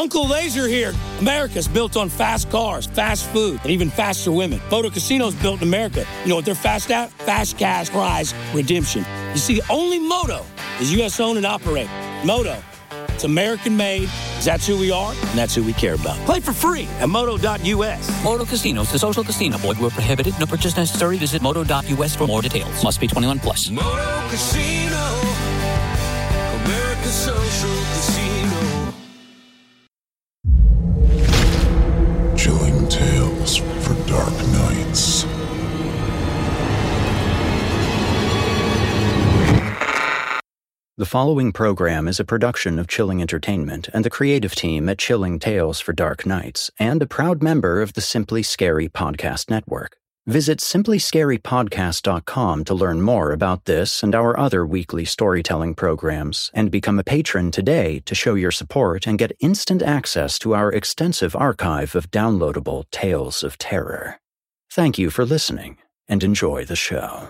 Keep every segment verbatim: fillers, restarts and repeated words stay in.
Uncle Laser here. America's built on fast cars, fast food, and even faster women. Moto Casino's built in America. You know what they're fast at? Fast cash prize redemption. You see, only Moto is U S owned and operated. Moto, it's American made, because that's who we are, and that's who we care about. Play for free at moto dot U S. Moto Casinos, the social casino. Void where prohibited. No purchase necessary. Visit moto dot U S for more details. Must be twenty-one plus. Moto Casino, America's social casino. Chilling tales for dark nights. The following program is a production of Chilling Entertainment and the creative team at Chilling Tales for Dark Nights, and a proud member of the Simply Scary Podcast Network. Visit simply scary podcast dot com to learn more about this and our other weekly storytelling programs, and become a patron today to show your support and get instant access to our extensive archive of downloadable tales of terror. Thank you for listening, and enjoy the show.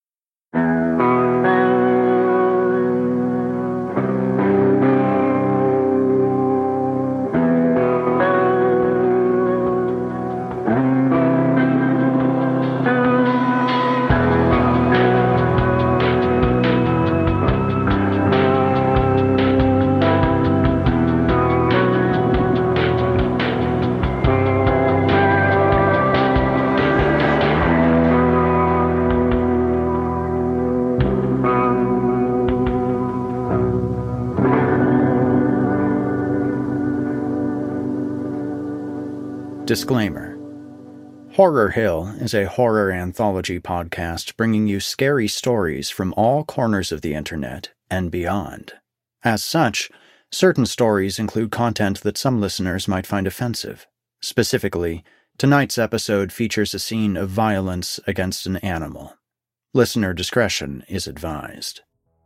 Disclaimer. Horror Hill is a horror anthology podcast bringing you scary stories from all corners of the internet and beyond. As such, certain stories include content that some listeners might find offensive. Specifically, tonight's episode features a scene of violence against an animal. Listener discretion is advised.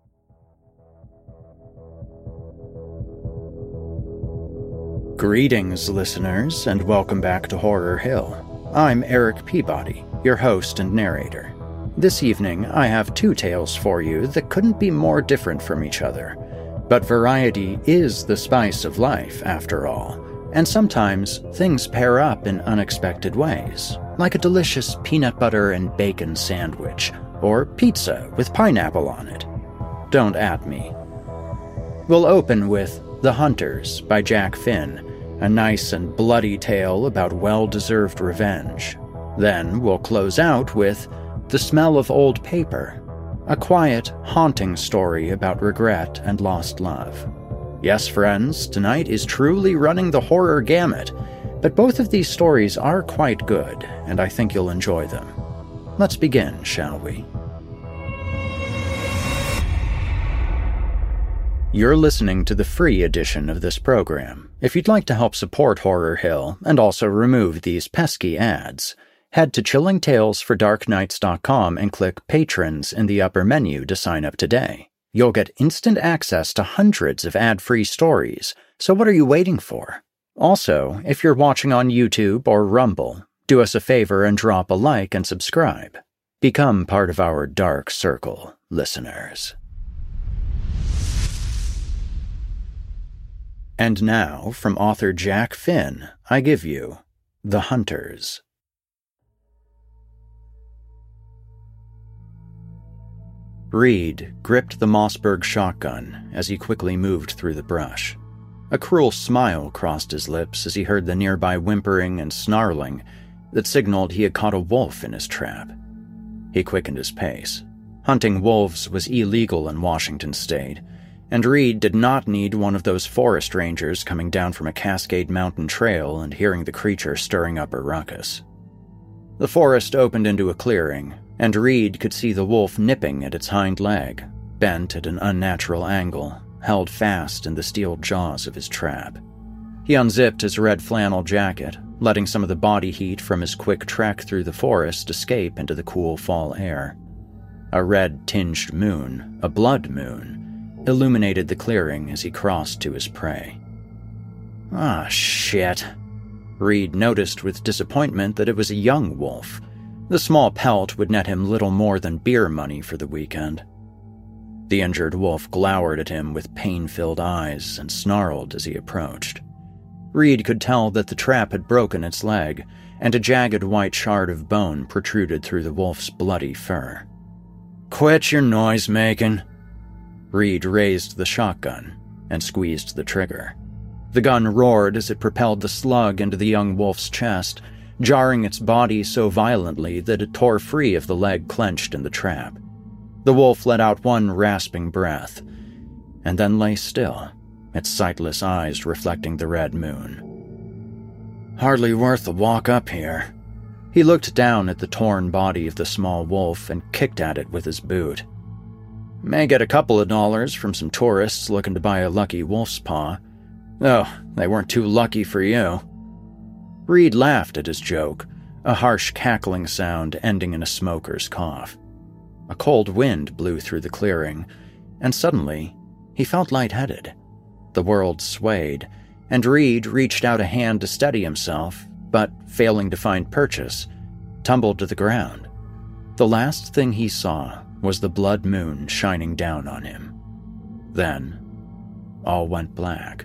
Greetings, listeners, and welcome back to Horror Hill. I'm Eric Peabody, your host and narrator. This evening, I have two tales for you that couldn't be more different from each other. But variety is the spice of life, after all, and sometimes things pair up in unexpected ways, like a delicious peanut butter and bacon sandwich, or pizza with pineapple on it. Don't at me. We'll open with The Hunters by Jack Finn, a nice and bloody tale about well-deserved revenge. Then we'll close out with The Smell of Old Paper, a quiet, haunting story about regret and lost love. Yes, friends, tonight is truly running the horror gamut, but both of these stories are quite good, and I think you'll enjoy them. Let's begin, shall we? You're listening to the free edition of this program. If you'd like to help support Horror Hill and also remove these pesky ads, head to chilling tales for dark nights dot com and click Patrons in the upper menu to sign up today. You'll get instant access to hundreds of ad-free stories, so what are you waiting for? Also, if you're watching on YouTube or Rumble, do us a favor and drop a like and subscribe. Become part of our dark circle, listeners. And now, from author Jack Finn, I give you The Hunters. Reed gripped the Mossberg shotgun as he quickly moved through the brush. A cruel smile crossed his lips as he heard the nearby whimpering and snarling that signaled he had caught a wolf in his trap. He quickened his pace. Hunting wolves was illegal in Washington state, and Reed did not need one of those forest rangers coming down from a Cascade Mountain trail and hearing the creature stirring up a ruckus. The forest opened into a clearing, and Reed could see the wolf nipping at its hind leg, bent at an unnatural angle, held fast in the steel jaws of his trap. He unzipped his red flannel jacket, letting some of the body heat from his quick trek through the forest escape into the cool fall air. A red-tinged moon, a blood moon, illuminated the clearing as he crossed to his prey. Ah, shit. Reed noticed with disappointment that it was a young wolf. The small pelt would net him little more than beer money for the weekend. The injured wolf glowered at him with pain-filled eyes and snarled as he approached. Reed could tell that the trap had broken its leg, and a jagged white shard of bone protruded through the wolf's bloody fur. "Quit your noise-making." Reed raised the shotgun and squeezed the trigger. The gun roared as it propelled the slug into the young wolf's chest, jarring its body so violently that it tore free of the leg clenched in the trap. The wolf let out one rasping breath, and then lay still, its sightless eyes reflecting the red moon. "Hardly worth the walk up here." He looked down at the torn body of the small wolf and kicked at it with his boot. "May get a couple of dollars from some tourists looking to buy a lucky wolf's paw. Oh, they weren't too lucky for you." Reed laughed at his joke, a harsh cackling sound ending in a smoker's cough. A cold wind blew through the clearing, and suddenly he felt lightheaded. The world swayed, and Reed reached out a hand to steady himself, but, failing to find purchase, tumbled to the ground. The last thing he saw was the blood moon shining down on him. Then, all went black.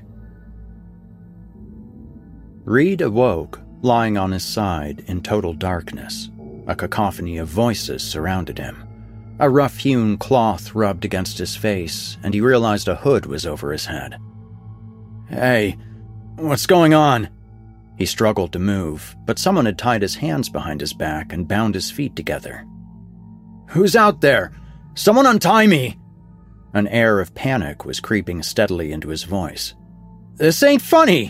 Reed awoke, lying on his side in total darkness. A cacophony of voices surrounded him. A rough-hewn cloth rubbed against his face, and he realized a hood was over his head. "Hey, what's going on?" He struggled to move, but someone had tied his hands behind his back and bound his feet together. "Who's out there? Someone untie me!" An air of panic was creeping steadily into his voice. "This ain't funny!"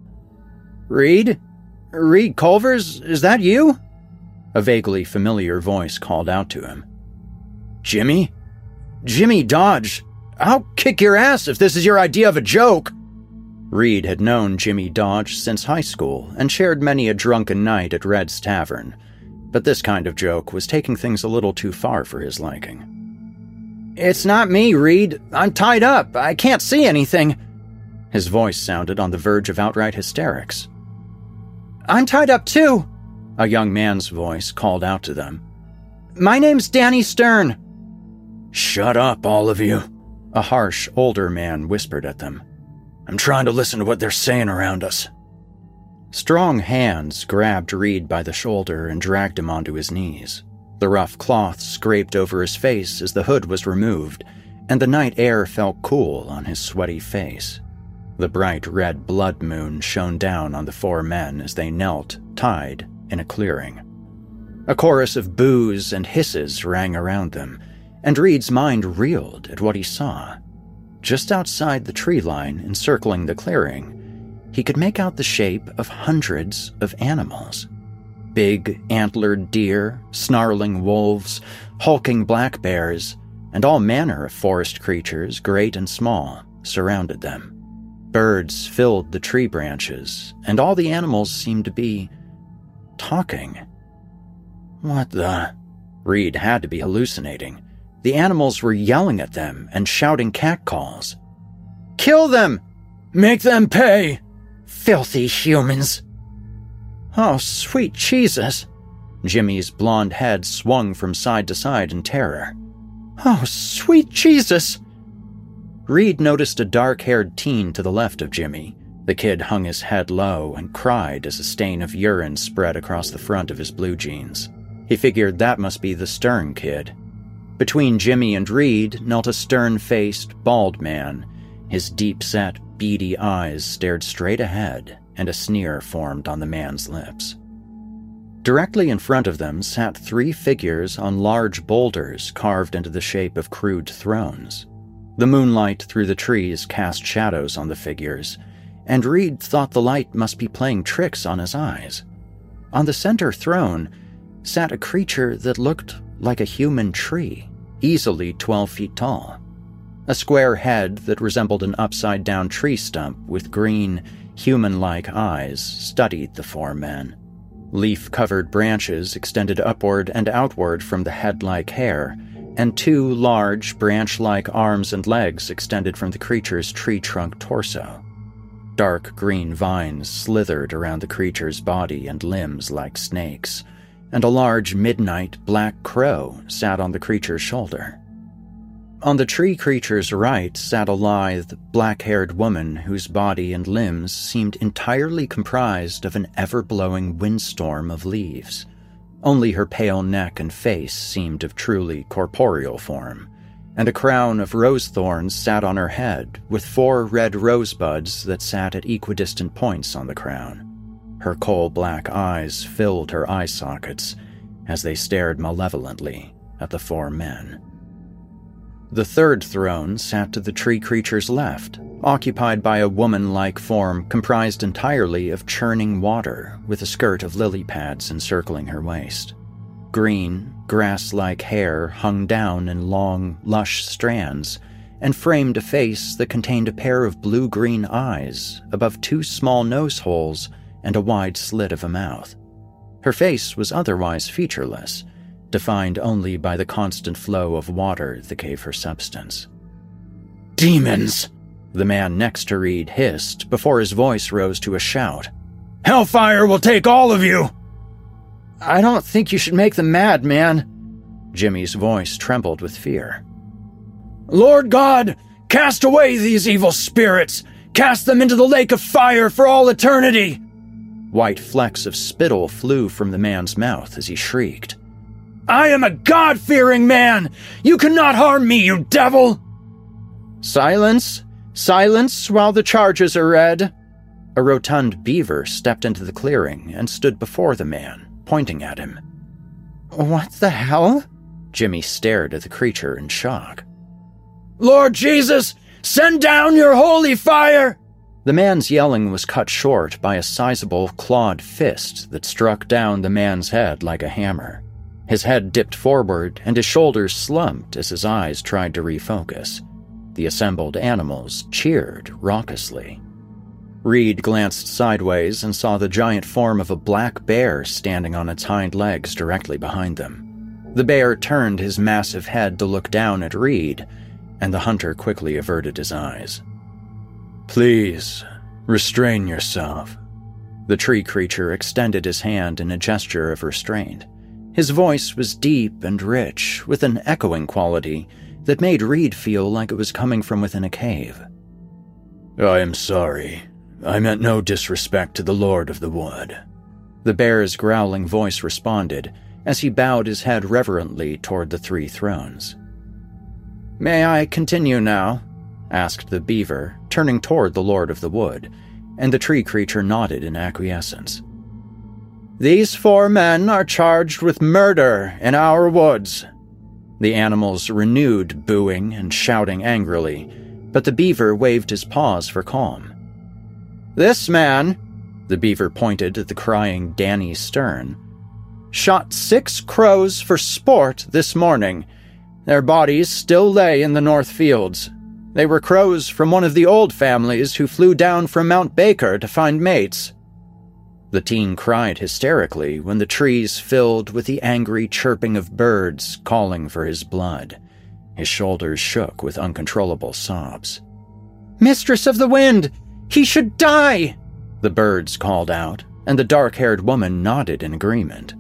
"Reed? Reed Culvers, is that you?" A vaguely familiar voice called out to him. "Jimmy? Jimmy Dodge, I'll kick your ass if this is your idea of a joke." Reed had known Jimmy Dodge since high school and shared many a drunken night at Red's Tavern, but this kind of joke was taking things a little too far for his liking. "It's not me, Reed. I'm tied up. I can't see anything." His voice sounded on the verge of outright hysterics. "I'm tied up too," a young man's voice called out to them. "My name's Danny Stern." "Shut up, all of you," a harsh, older man whispered at them. "I'm trying to listen to what they're saying around us." Strong hands grabbed Reed by the shoulder and dragged him onto his knees. The rough cloth scraped over his face as the hood was removed, and the night air felt cool on his sweaty face. The bright red blood moon shone down on the four men as they knelt, tied, in a clearing. A chorus of boos and hisses rang around them, and Reed's mind reeled at what he saw. Just outside the tree line encircling the clearing, he could make out the shape of hundreds of animals. Big, antlered deer, snarling wolves, hulking black bears, and all manner of forest creatures, great and small, surrounded them. Birds filled the tree branches, and all the animals seemed to be talking. What the? Reed had to be hallucinating. The animals were yelling at them and shouting catcalls. "Kill them! Make them pay! Filthy humans!" Oh, sweet Jesus! Jimmy's blonde head swung from side to side in terror. Oh, sweet Jesus! Reed noticed a dark-haired teen to the left of Jimmy. The kid hung his head low and cried as a stain of urine spread across the front of his blue jeans. He figured that must be the Stern kid. Between Jimmy and Reed knelt a stern-faced, bald man. His deep-set, beady eyes stared straight ahead, and a sneer formed on the man's lips. Directly in front of them sat three figures on large boulders carved into the shape of crude thrones. The moonlight through the trees cast shadows on the figures, and Reed thought the light must be playing tricks on his eyes. On the center throne sat a creature that looked like a human tree, easily twelve feet tall. A square head that resembled an upside-down tree stump with green, human-like eyes studied the four men. Leaf-covered branches extended upward and outward from the head-like hair, and two large, branch-like arms and legs extended from the creature's tree-trunk torso. Dark green vines slithered around the creature's body and limbs like snakes, and a large midnight black crow sat on the creature's shoulder. On the tree creature's right sat a lithe, black-haired woman whose body and limbs seemed entirely comprised of an ever-blowing windstorm of leaves. Only her pale neck and face seemed of truly corporeal form, and a crown of rose thorns sat on her head, with four red rosebuds that sat at equidistant points on the crown. Her coal-black eyes filled her eye sockets as they stared malevolently at the four men. The third throne sat to the tree creature's left, occupied by a woman-like form comprised entirely of churning water, with a skirt of lily pads encircling her waist. Green, grass-like hair hung down in long, lush strands, and framed a face that contained a pair of blue-green eyes above two small nose holes and a wide slit of a mouth. Her face was otherwise featureless, defined only by the constant flow of water that gave her substance. "Demons!" the man next to Reed hissed before his voice rose to a shout. "Hellfire will take all of you!" "I don't think you should make them mad, man." Jimmy's voice trembled with fear. "Lord God, cast away these evil spirits! Cast them into the lake of fire for all eternity!" White flecks of spittle flew from the man's mouth as he shrieked. "I am a God-fearing man! You cannot harm me, you devil!" "Silence! Silence while the charges are read!" A rotund beaver stepped into the clearing and stood before the man, pointing at him. "What the hell?" Jimmy stared at the creature in shock. "Lord Jesus, send down your holy fire!" The man's yelling was cut short by a sizable clawed fist that struck down the man's head like a hammer. His head dipped forward, and his shoulders slumped as his eyes tried to refocus. The assembled animals cheered raucously. Reed glanced sideways and saw the giant form of a black bear standing on its hind legs directly behind them. The bear turned his massive head to look down at Reed, and the hunter quickly averted his eyes. "Please, restrain yourself." The tree creature extended his hand in a gesture of restraint. His voice was deep and rich, with an echoing quality that made Reed feel like it was coming from within a cave. "I am sorry. I meant no disrespect to the Lord of the Wood." The bear's growling voice responded as he bowed his head reverently toward the three thrones. "May I continue now?" asked the beaver, turning toward the Lord of the Wood, and the tree creature nodded in acquiescence. "These four men are charged with murder in our woods." The animals renewed booing and shouting angrily, but the beaver waved his paws for calm. "This man," the beaver pointed at the crying Danny Stern, "shot six crows for sport this morning. Their bodies still lay in the north fields. They were crows from one of the old families who flew down from Mount Baker to find mates." The teen cried hysterically when the trees filled with the angry chirping of birds calling for his blood. His shoulders shook with uncontrollable sobs. "Mistress of the Wind! He should die!" the birds called out, and the dark-haired woman nodded in agreement.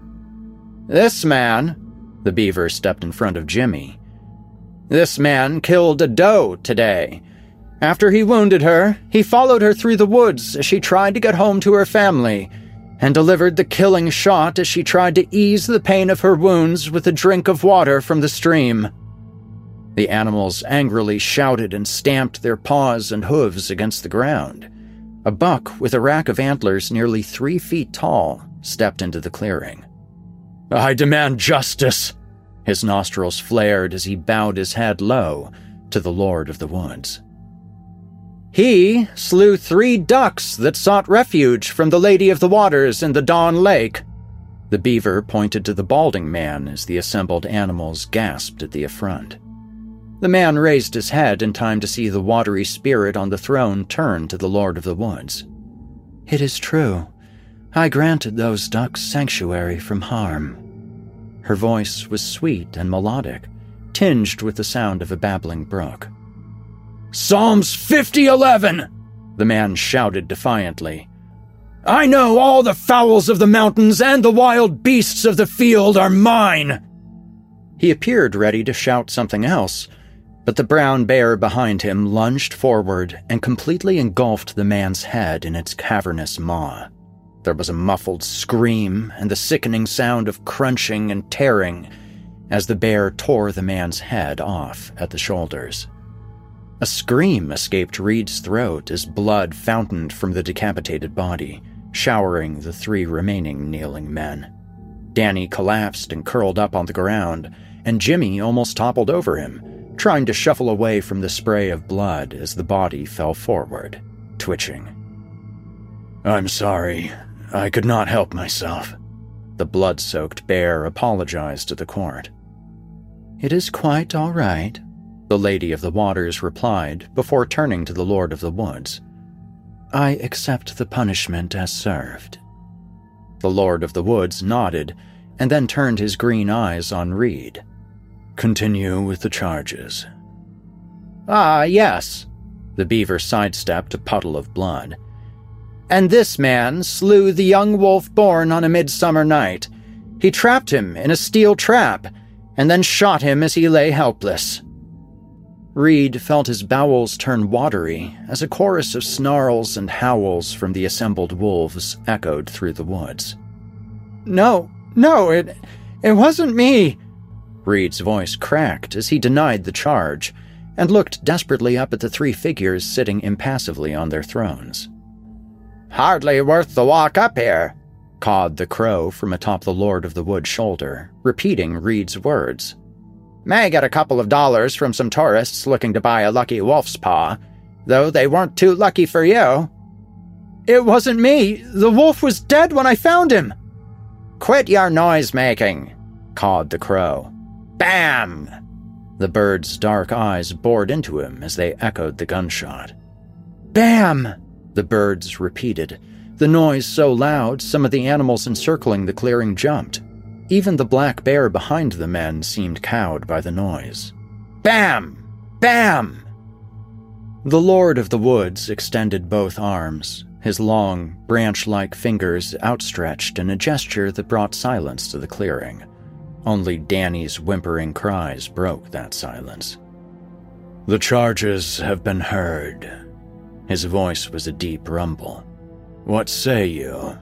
"This man," the beaver stepped in front of Jimmy, "this man killed a doe today. After he wounded her, he followed her through the woods as she tried to get home to her family, and delivered the killing shot as she tried to ease the pain of her wounds with a drink of water from the stream." The animals angrily shouted and stamped their paws and hooves against the ground. A buck with a rack of antlers nearly three feet tall stepped into the clearing. "I demand justice!" His nostrils flared as he bowed his head low to the Lord of the Woods. "He slew three ducks that sought refuge from the Lady of the Waters in the Dawn Lake." The beaver pointed to the balding man as the assembled animals gasped at the affront. The man raised his head in time to see the watery spirit on the throne turn to the Lord of the Woods. "It is true. I granted those ducks sanctuary from harm." Her voice was sweet and melodic, tinged with the sound of a babbling brook. "Psalms fifty eleven! The man shouted defiantly. "I know all the fowls of the mountains and the wild beasts of the field are mine!" He appeared ready to shout something else, But the brown bear behind him lunged forward and completely engulfed the man's head in its cavernous maw. There was a muffled scream and the sickening sound of crunching and tearing as the bear tore the man's head off at the shoulders. A scream escaped Reed's throat as blood fountained from the decapitated body, showering the three remaining kneeling men. Danny collapsed and curled up on the ground, and Jimmy almost toppled over him, trying to shuffle away from the spray of blood as the body fell forward, twitching. "I'm sorry. I could not help myself." The blood-soaked bear apologized to the court. "It is quite all right," the Lady of the Waters replied before turning to the Lord of the Woods. "I accept the punishment as served." The Lord of the Woods nodded and then turned his green eyes on Reed. "Continue with the charges." "Ah, yes." The beaver sidestepped a puddle of blood. "And this man slew the young wolf born on a midsummer night. He trapped him in a steel trap and then shot him as he lay helpless." Reed felt his bowels turn watery as a chorus of snarls and howls from the assembled wolves echoed through the woods. "No, no, it, it wasn't me." Reed's voice cracked as he denied the charge and looked desperately up at the three figures sitting impassively on their thrones. "Hardly worth the walk up here," cawed the crow from atop the Lord of the Wood's shoulder, repeating Reed's words. "May get a couple of dollars from some tourists looking to buy a lucky wolf's paw, though they weren't too lucky for you." "It wasn't me. The wolf was dead when I found him." "Quit your noise-making," cawed the crow. "Bam!" The bird's dark eyes bored into him as they echoed the gunshot. "Bam!" the birds repeated, the noise so loud some of the animals encircling the clearing jumped. Even the black bear behind the men seemed cowed by the noise. "Bam! Bam!" The Lord of the Woods extended both arms, his long, branch-like fingers outstretched in a gesture that brought silence to the clearing. Only Danny's whimpering cries broke that silence. "The charges have been heard." His voice was a deep rumble. "What say you?"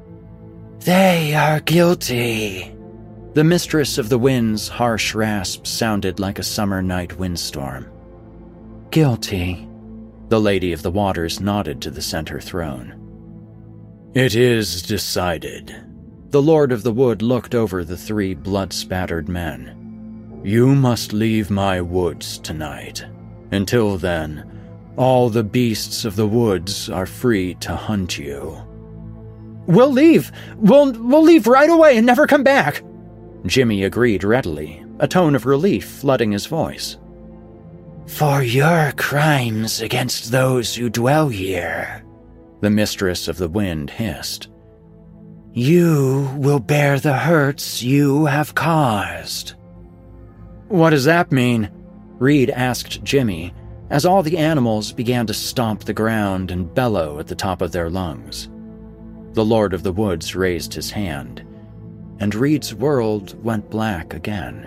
"They are guilty." The Mistress of the Wind's harsh rasp sounded like a summer night windstorm. "Guilty." The Lady of the Waters nodded to the center throne. "It is decided." The Lord of the Wood looked over the three blood-spattered men. "You must leave my woods tonight. Until then, all the beasts of the woods are free to hunt you." "We'll leave! We'll, we'll leave right away and never come back!" Jimmy agreed readily, a tone of relief flooding his voice. "For your crimes against those who dwell here," the Mistress of the Wind hissed, "you will bear the hurts you have caused." "What does that mean?" Reed asked Jimmy, as all the animals began to stomp the ground and bellow at the top of their lungs. The Lord of the Woods raised his hand, and Reed's world went black again.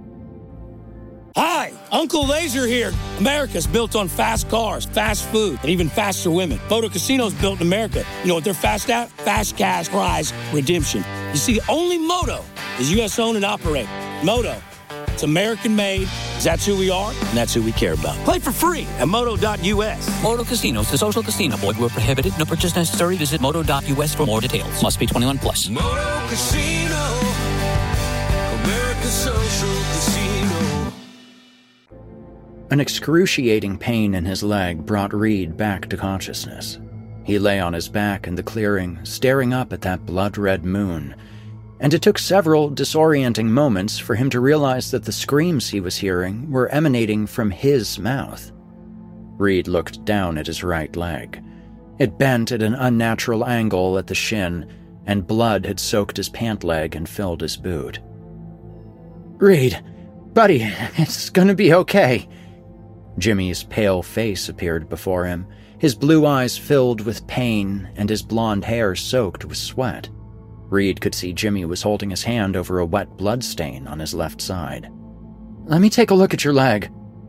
Hi, Uncle Laser here. America's built on fast cars, fast food, and even faster women. Photo Casino's built in America. You know what they're fast at? Fast cash, prize, redemption. You see, the only Moto is U S owned and operated. Moto. It's American made, that's who we are, and that's who we care about. Play for free at moto dot U S. Moto Casinos, the social casino. Void where prohibited. No purchase necessary. Visit moto dot U S for more details. Must be twenty-one plus. Moto Casino, America's social casino. An excruciating pain in his leg brought Reed back to consciousness. He lay on his back in the clearing, staring up at that blood-red moon, and it took several disorienting moments for him to realize that the screams he was hearing were emanating from his mouth. Reed looked down at his right leg. It bent at an unnatural angle at the shin, and blood had soaked his pant leg and filled his boot. "Reed, buddy, it's gonna be okay." Jimmy's pale face appeared before him, his blue eyes filled with pain and his blonde hair soaked with sweat. Reed could see Jimmy was holding his hand over a wet blood stain on his left side. "Let me take a look at your leg."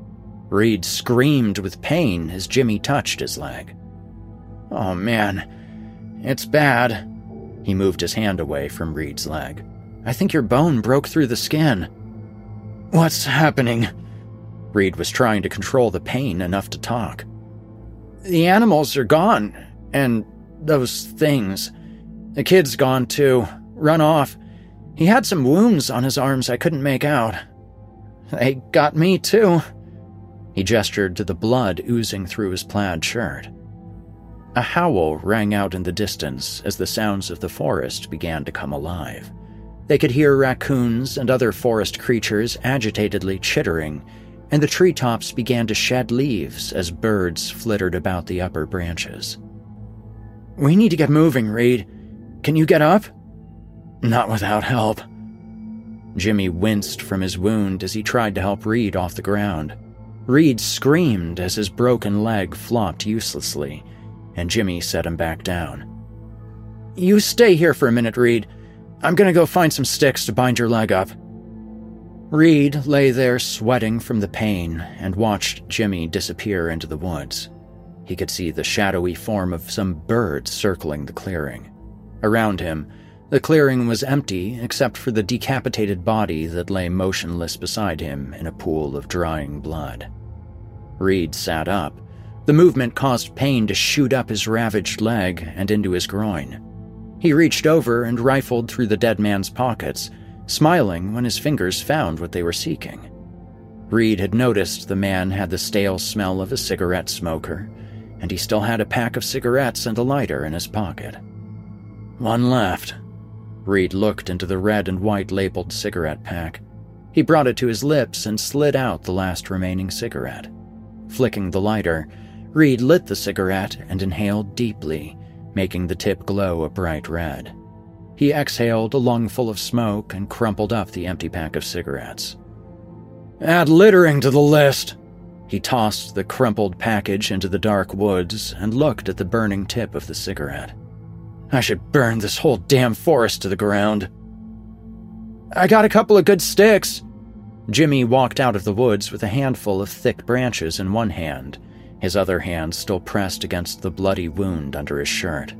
Reed screamed with pain as Jimmy touched his leg. "Oh man, it's bad." He moved his hand away from Reed's leg. "I think your bone broke through the skin." "What's happening?" Reed was trying to control the pain enough to talk. "The animals are gone, and those things. The kid's gone too. Run off. He had some wounds on his arms I couldn't make out. They got me too." He gestured to the blood oozing through his plaid shirt. A howl rang out in the distance as the sounds of the forest began to come alive. They could hear raccoons and other forest creatures agitatedly chittering, and the treetops began to shed leaves as birds flittered about the upper branches. "We need to get moving, Reed. Can you get up?" "Not without help." Jimmy winced from his wound as he tried to help Reed off the ground. Reed screamed as his broken leg flopped uselessly, and Jimmy set him back down. "You stay here for a minute, Reed. I'm gonna go find some sticks to bind your leg up." Reed lay there sweating from the pain and watched Jimmy disappear into the woods. He could see the shadowy form of some bird circling the clearing. Around him, the clearing was empty except for the decapitated body that lay motionless beside him in a pool of drying blood. Reed sat up. The movement caused pain to shoot up his ravaged leg and into his groin. He reached over and rifled through the dead man's pockets, smiling when his fingers found what they were seeking. Reed had noticed the man had the stale smell of a cigarette smoker, and he still had a pack of cigarettes and a lighter in his pocket. "One left." Reed looked into the red and white labeled cigarette pack. He brought it to his lips and slid out the last remaining cigarette. Flicking the lighter, Reed lit the cigarette and inhaled deeply, making the tip glow a bright red. He exhaled a lungful of smoke and crumpled up the empty pack of cigarettes. "Add littering to the list." He tossed the crumpled package into the dark woods and looked at the burning tip of the cigarette. "I should burn this whole damn forest to the ground." "I got a couple of good sticks." Jimmy walked out of the woods with a handful of thick branches in one hand, his other hand still pressed against the bloody wound under his shirt.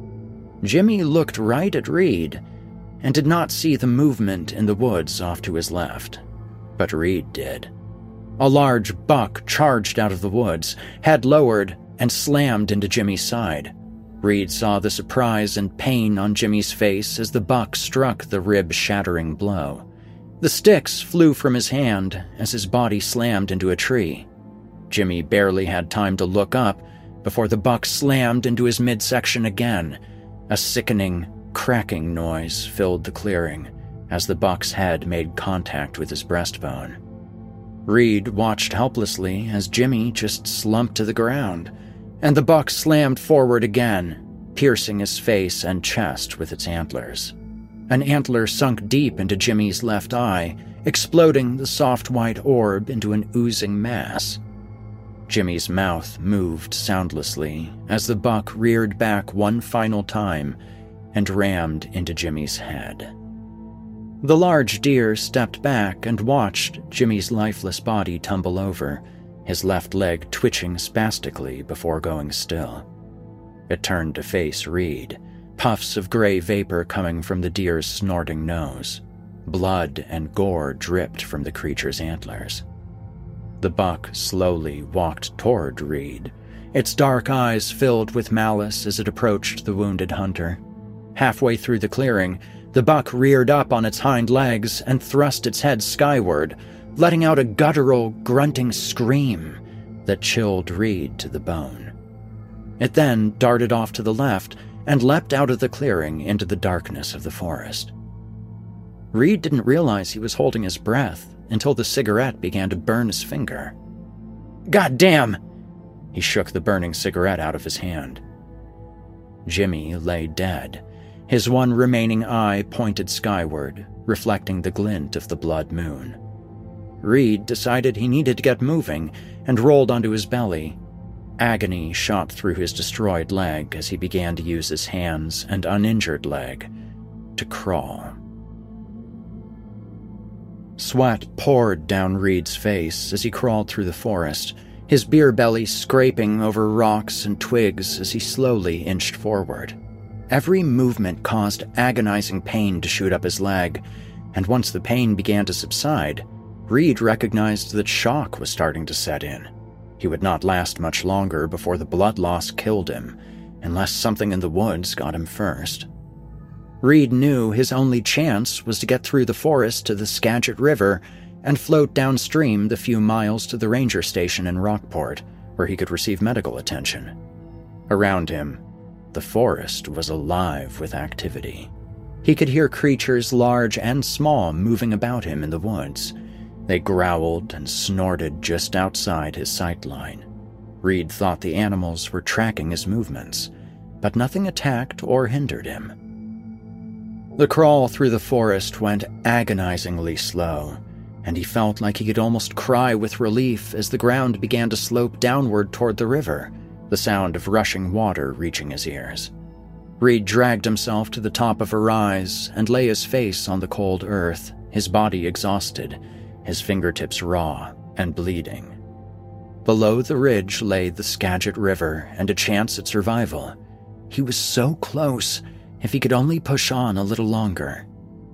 Jimmy looked right at Reed and did not see the movement in the woods off to his left, but Reed did. A large buck charged out of the woods, head lowered, and slammed into Jimmy's side. Reed saw the surprise and pain on Jimmy's face as the buck struck the rib-shattering blow. The sticks flew from his hand as his body slammed into a tree. Jimmy barely had time to look up before the buck slammed into his midsection again. A sickening, cracking noise filled the clearing as the buck's head made contact with his breastbone. Reed watched helplessly as Jimmy just slumped to the ground, and the buck slammed forward again, piercing his face and chest with its antlers. An antler sunk deep into Jimmy's left eye, exploding the soft white orb into an oozing mass. Jimmy's mouth moved soundlessly as the buck reared back one final time and rammed into Jimmy's head. The large deer stepped back and watched Jimmy's lifeless body tumble over, his left leg twitching spastically before going still. It turned to face Reed, puffs of gray vapor coming from the deer's snorting nose. Blood and gore dripped from the creature's antlers. The buck slowly walked toward Reed, its dark eyes filled with malice as it approached the wounded hunter. Halfway through the clearing, the buck reared up on its hind legs and thrust its head skyward, letting out a guttural, grunting scream that chilled Reed to the bone. It then darted off to the left and leapt out of the clearing into the darkness of the forest. Reed didn't realize he was holding his breath until the cigarette began to burn his finger. "God damn!" He shook the burning cigarette out of his hand. Jimmy lay dead, his one remaining eye pointed skyward, reflecting the glint of the blood moon. Reed decided he needed to get moving and rolled onto his belly. Agony shot through his destroyed leg as he began to use his hands and uninjured leg to crawl. Sweat poured down Reed's face as he crawled through the forest, his beer belly scraping over rocks and twigs as he slowly inched forward. Every movement caused agonizing pain to shoot up his leg, and once the pain began to subside, Reed recognized that shock was starting to set in. He would not last much longer before the blood loss killed him, unless something in the woods got him first. Reed knew his only chance was to get through the forest to the Skagit River and float downstream the few miles to the ranger station in Rockport, where he could receive medical attention. Around him, the forest was alive with activity. He could hear creatures large and small moving about him in the woods. They growled and snorted just outside his sight line. Reed thought the animals were tracking his movements, but nothing attacked or hindered him. The crawl through the forest went agonizingly slow, and he felt like he could almost cry with relief as the ground began to slope downward toward the river, the sound of rushing water reaching his ears. Reed dragged himself to the top of a rise and lay his face on the cold earth, his body exhausted, his fingertips raw and bleeding. Below the ridge lay the Skagit River and a chance at survival. He was so close. If he could only push on a little longer.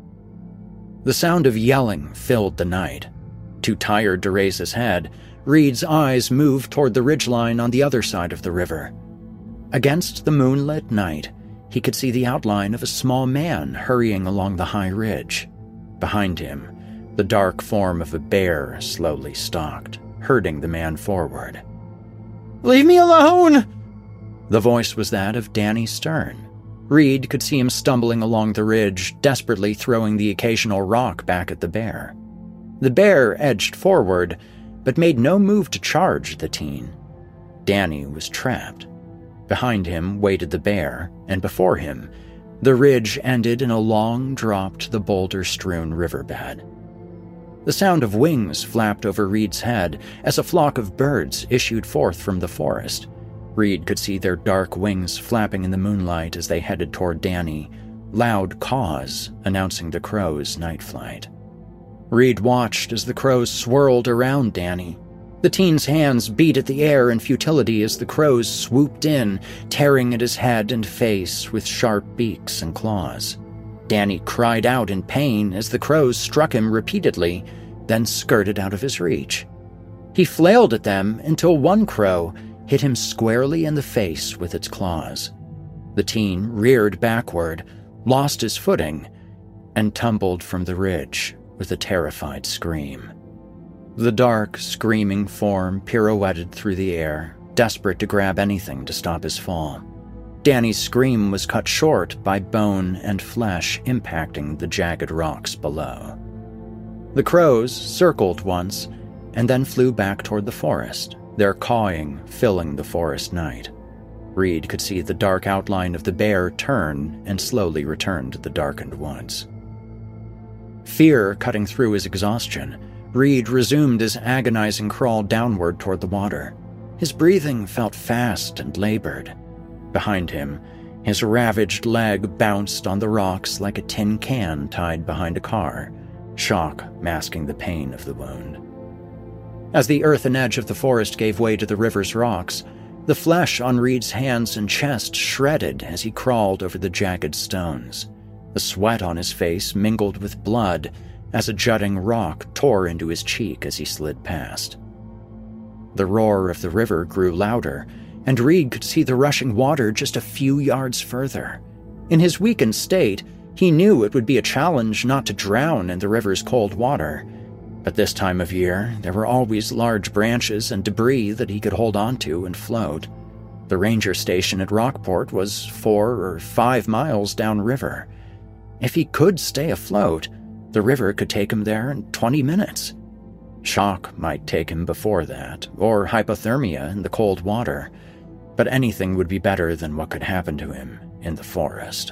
The sound of yelling filled the night. Too tired to raise his head, Reed's eyes moved toward the ridgeline on the other side of the river. Against the moonlit night, he could see the outline of a small man hurrying along the high ridge. Behind him, the dark form of a bear slowly stalked, herding the man forward. "Leave me alone!" The voice was that of Danny Stern. Reed could see him stumbling along the ridge, desperately throwing the occasional rock back at the bear. The bear edged forward, but made no move to charge the teen. Danny was trapped. Behind him waited the bear, and before him, the ridge ended in a long drop to the boulder-strewn riverbed. The sound of wings flapped over Reed's head as a flock of birds issued forth from the forest. Reed could see their dark wings flapping in the moonlight as they headed toward Danny, loud caws announcing the crow's night flight. Reed watched as the crows swirled around Danny. The teen's hands beat at the air in futility as the crows swooped in, tearing at his head and face with sharp beaks and claws. Danny cried out in pain as the crows struck him repeatedly, then skirted out of his reach. He flailed at them until one crow hit him squarely in the face with its claws. The teen reared backward, lost his footing, and tumbled from the ridge with a terrified scream. The dark, screaming form pirouetted through the air, desperate to grab anything to stop his fall. Danny's scream was cut short by bone and flesh impacting the jagged rocks below. The crows circled once and then flew back toward the forest, their cawing filling the forest night. Reed could see the dark outline of the bear turn and slowly return to the darkened woods. Fear cutting through his exhaustion, Reed resumed his agonizing crawl downward toward the water. His breathing felt fast and labored. Behind him, his ravaged leg bounced on the rocks like a tin can tied behind a car, shock masking the pain of the wound. As the earthen edge of the forest gave way to the river's rocks, the flesh on Reed's hands and chest shredded as he crawled over the jagged stones. The sweat on his face mingled with blood as a jutting rock tore into his cheek as he slid past. The roar of the river grew louder, and Reed could see the rushing water just a few yards further. In his weakened state, he knew it would be a challenge not to drown in the river's cold water. But this time of year, there were always large branches and debris that he could hold onto and float. The ranger station at Rockport was four or five miles downriver. If he could stay afloat, the river could take him there in twenty minutes. Shock might take him before that, or hypothermia in the cold water, but anything would be better than what could happen to him in the forest.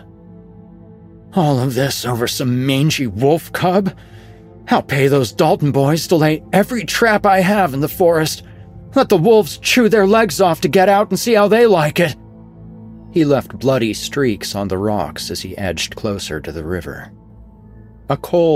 All of this over some mangy wolf cub? I'll pay those Dalton boys to lay every trap I have in the forest. Let the wolves chew their legs off to get out and see how they like it. He left bloody streaks on the rocks as he edged closer to the river. A cold,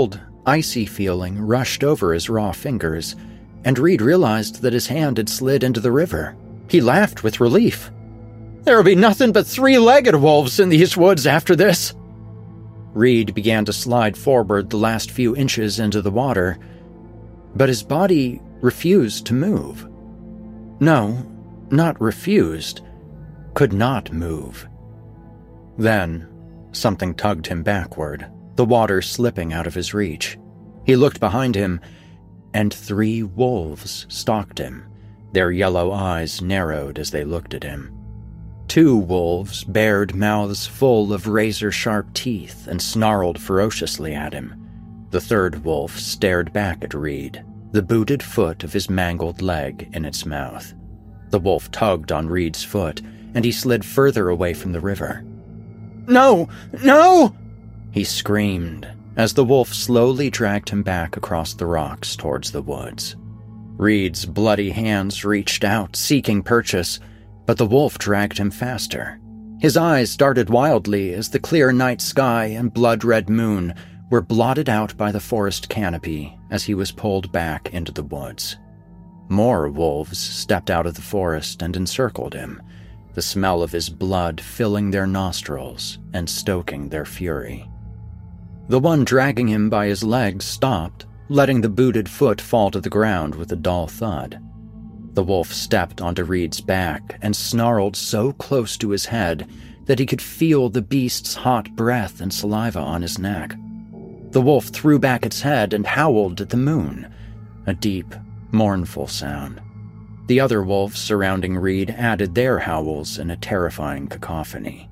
icy feeling rushed over his raw fingers, and Reed realized that his hand had slid into the river. He laughed with relief. "There'll be nothing but three-legged wolves in these woods after this." Reed began to slide forward the last few inches into the water, but his body refused to move. No, not refused, could not move. Then, something tugged him backward, the water slipping out of his reach. He looked behind him, and three wolves stalked him, their yellow eyes narrowed as they looked at him. Two wolves bared mouths full of razor-sharp teeth and snarled ferociously at him. The third wolf stared back at Reed, the booted foot of his mangled leg in its mouth. The wolf tugged on Reed's foot, and he slid further away from the river. "No! No!" he screamed, as the wolf slowly dragged him back across the rocks towards the woods. Reed's bloody hands reached out, seeking purchase, but the wolf dragged him faster. His eyes darted wildly as the clear night sky and blood-red moon were blotted out by the forest canopy as he was pulled back into the woods. More wolves stepped out of the forest and encircled him, the smell of his blood filling their nostrils and stoking their fury. The one dragging him by his legs stopped, letting the booted foot fall to the ground with a dull thud. The wolf stepped onto Reed's back and snarled so close to his head that he could feel the beast's hot breath and saliva on his neck. The wolf threw back its head and howled at the moon, a deep, mournful sound. The other wolves surrounding Reed added their howls in a terrifying cacophony.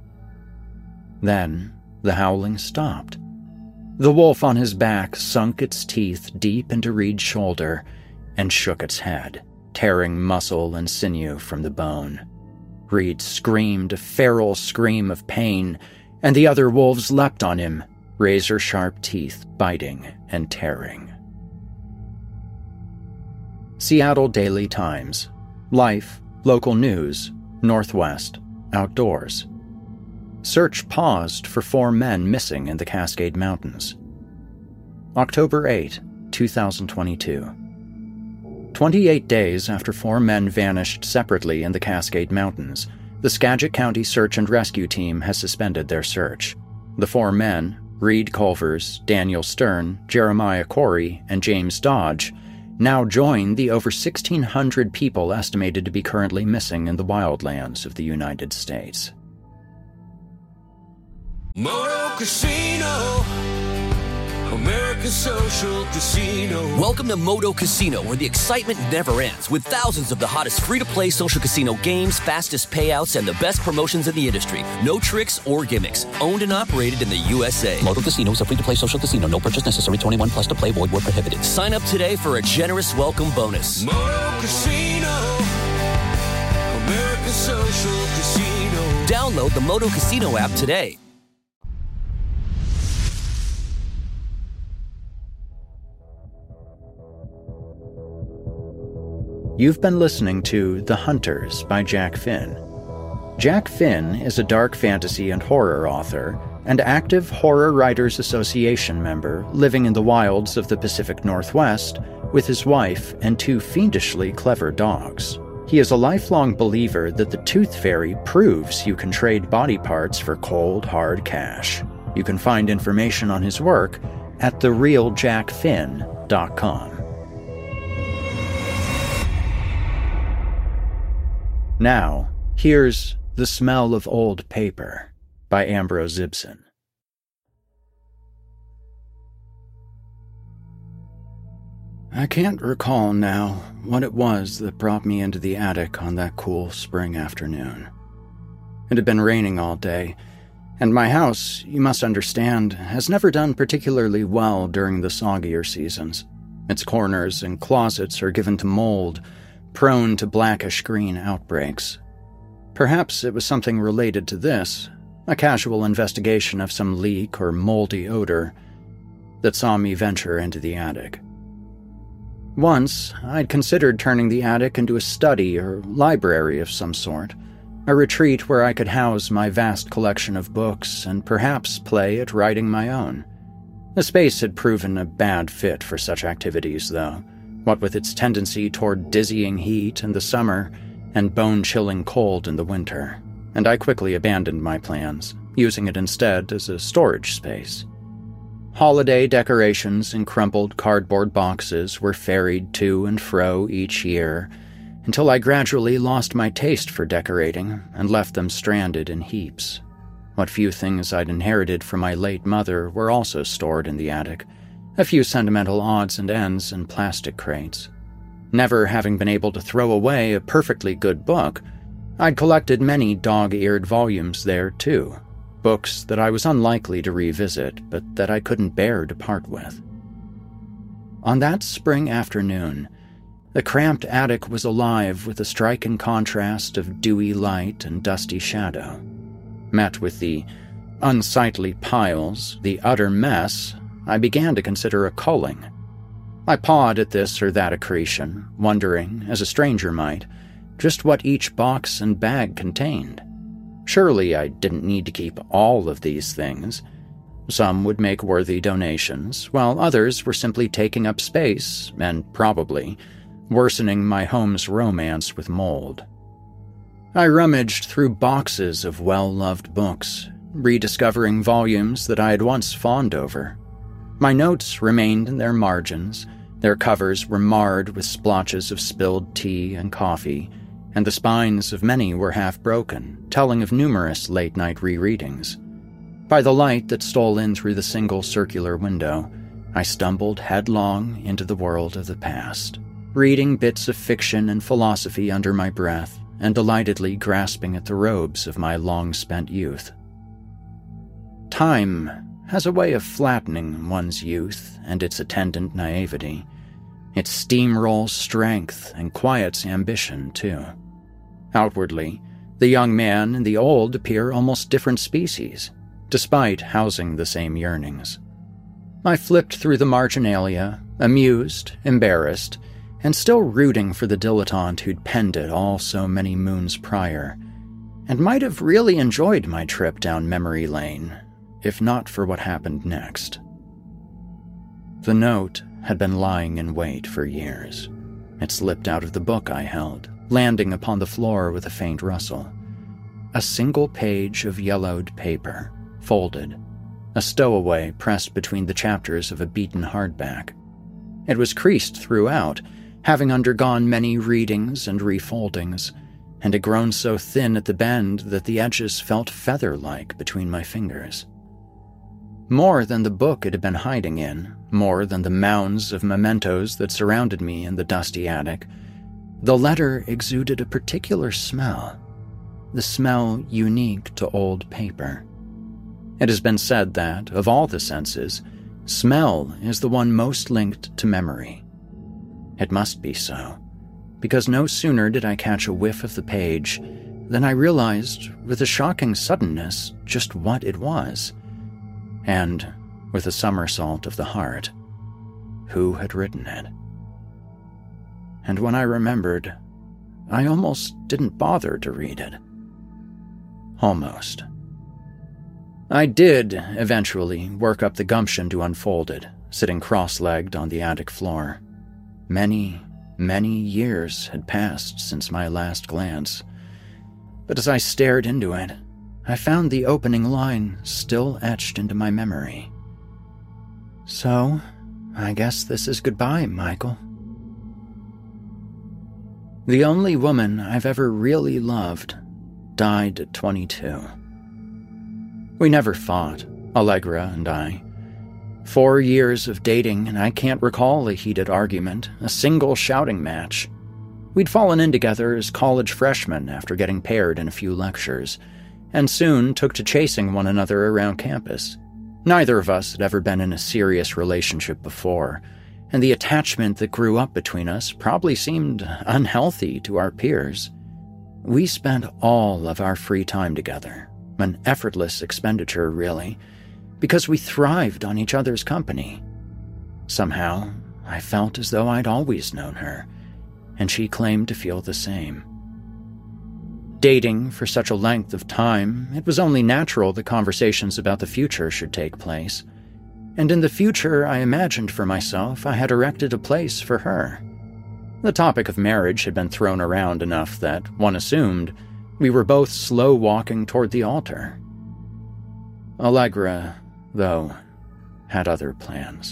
Then the howling stopped. The wolf on his back sunk its teeth deep into Reed's shoulder and shook its head, tearing muscle and sinew from the bone. Reed screamed a feral scream of pain, and the other wolves leapt on him, razor-sharp teeth biting and tearing. Seattle Daily Times. Life, local news, Northwest, outdoors. Search paused for four men missing in the Cascade Mountains. October eighth, twenty twenty-two. twenty-eight days after four men vanished separately in the Cascade Mountains, the Skagit County Search and Rescue Team has suspended their search. The four men, Reed Culvers, Daniel Stern, Jeremiah Corey, and James Dodge, now join the over sixteen hundred people estimated to be currently missing in the wildlands of the United States. Moto Casino, America's social casino. Welcome to Moto Casino, where the excitement never ends, with thousands of the hottest free-to-play social casino games, fastest payouts, and the best promotions in the industry. No tricks or gimmicks. Owned and operated in the U S A. Moto Casino is a free-to-play social casino. No purchase necessary. twenty-one plus to play. Void where prohibited. Sign up today for a generous welcome bonus. Moto Casino, America's social casino. Download the Moto Casino app today. You've been listening to The Hunters by Jack Finn. Jack Finn is a dark fantasy and horror author and active Horror Writers Association member living in the wilds of the Pacific Northwest with his wife and two fiendishly clever dogs. He is a lifelong believer that the Tooth Fairy proves you can trade body parts for cold, hard cash. You can find information on his work at the real jack finn dot com. Now, here's The Smell of Old Paper by Ambrose Ibsen. I can't recall now what it was that brought me into the attic on that cool spring afternoon. It had been raining all day, and my house, you must understand, has never done particularly well during the soggier seasons. Its corners and closets are given to mold, prone to blackish-green outbreaks. Perhaps it was something related to this, a casual investigation of some leak or moldy odor, that saw me venture into the attic. Once, I'd considered turning the attic into a study or library of some sort, a retreat where I could house my vast collection of books and perhaps play at writing my own. The space had proven a bad fit for such activities, though, what with its tendency toward dizzying heat in the summer and bone-chilling cold in the winter, and I quickly abandoned my plans, using it instead as a storage space. Holiday decorations in crumpled cardboard boxes were ferried to and fro each year, until I gradually lost my taste for decorating and left them stranded in heaps. What few things I'd inherited from my late mother were also stored in the attic, a few sentimental odds and ends in plastic crates. Never having been able to throw away a perfectly good book, I'd collected many dog-eared volumes there, too, books that I was unlikely to revisit, but that I couldn't bear to part with. On that spring afternoon, the cramped attic was alive with a striking contrast of dewy light and dusty shadow. Met with the unsightly piles, the utter mess, I began to consider a culling. I pawed at this or that accretion, wondering, as a stranger might, just what each box and bag contained. Surely I didn't need to keep all of these things. Some would make worthy donations, while others were simply taking up space and, probably, worsening my home's romance with mold. I rummaged through boxes of well-loved books, rediscovering volumes that I had once fawned over. My notes remained in their margins, their covers were marred with splotches of spilled tea and coffee, and the spines of many were half broken, telling of numerous late-night rereadings. By the light that stole in through the single circular window, I stumbled headlong into the world of the past, reading bits of fiction and philosophy under my breath, and delightedly grasping at the robes of my long-spent youth. Time has a way of flattening one's youth and its attendant naivety. It steamrolls strength and quiets ambition, too. Outwardly, the young man and the old appear almost different species, despite housing the same yearnings. I flipped through the marginalia, amused, embarrassed, and still rooting for the dilettante who'd penned it all so many moons prior, and might have really enjoyed my trip down memory lane, if not for what happened next. The note had been lying in wait for years. It slipped out of the book I held, landing upon the floor with a faint rustle. A single page of yellowed paper, folded, a stowaway pressed between the chapters of a beaten hardback. It was creased throughout, having undergone many readings and refoldings, and had grown so thin at the bend that the edges felt feather-like between my fingers. More than the book it had been hiding in, more than the mounds of mementos that surrounded me in the dusty attic, the letter exuded a particular smell, the smell unique to old paper. It has been said that, of all the senses, smell is the one most linked to memory. It must be so, because no sooner did I catch a whiff of the page than I realized, with a shocking suddenness, just what it was. And, with a somersault of the heart, who had written it. And when I remembered, I almost didn't bother to read it. Almost. I did, eventually, work up the gumption to unfold it, sitting cross-legged on the attic floor. Many, many years had passed since my last glance, but as I stared into it, I found the opening line still etched into my memory. So, I guess this is goodbye, Michael. The only woman I've ever really loved died at twenty-two. We never fought, Allegra and I. Four years of dating, and I can't recall a heated argument, a single shouting match. We'd fallen in together as college freshmen after getting paired in a few lectures, and soon took to chasing one another around campus. Neither of us had ever been in a serious relationship before, and the attachment that grew up between us probably seemed unhealthy to our peers. We spent all of our free time together, an effortless expenditure, really, because we thrived on each other's company. Somehow, I felt as though I'd always known her, and she claimed to feel the same. Dating for such a length of time, it was only natural that conversations about the future should take place. and in the future I imagined for myself I had erected a place for her. The topic of marriage had been thrown around enough that one assumed we were both slow walking toward the altar. Allegra, though, had other plans.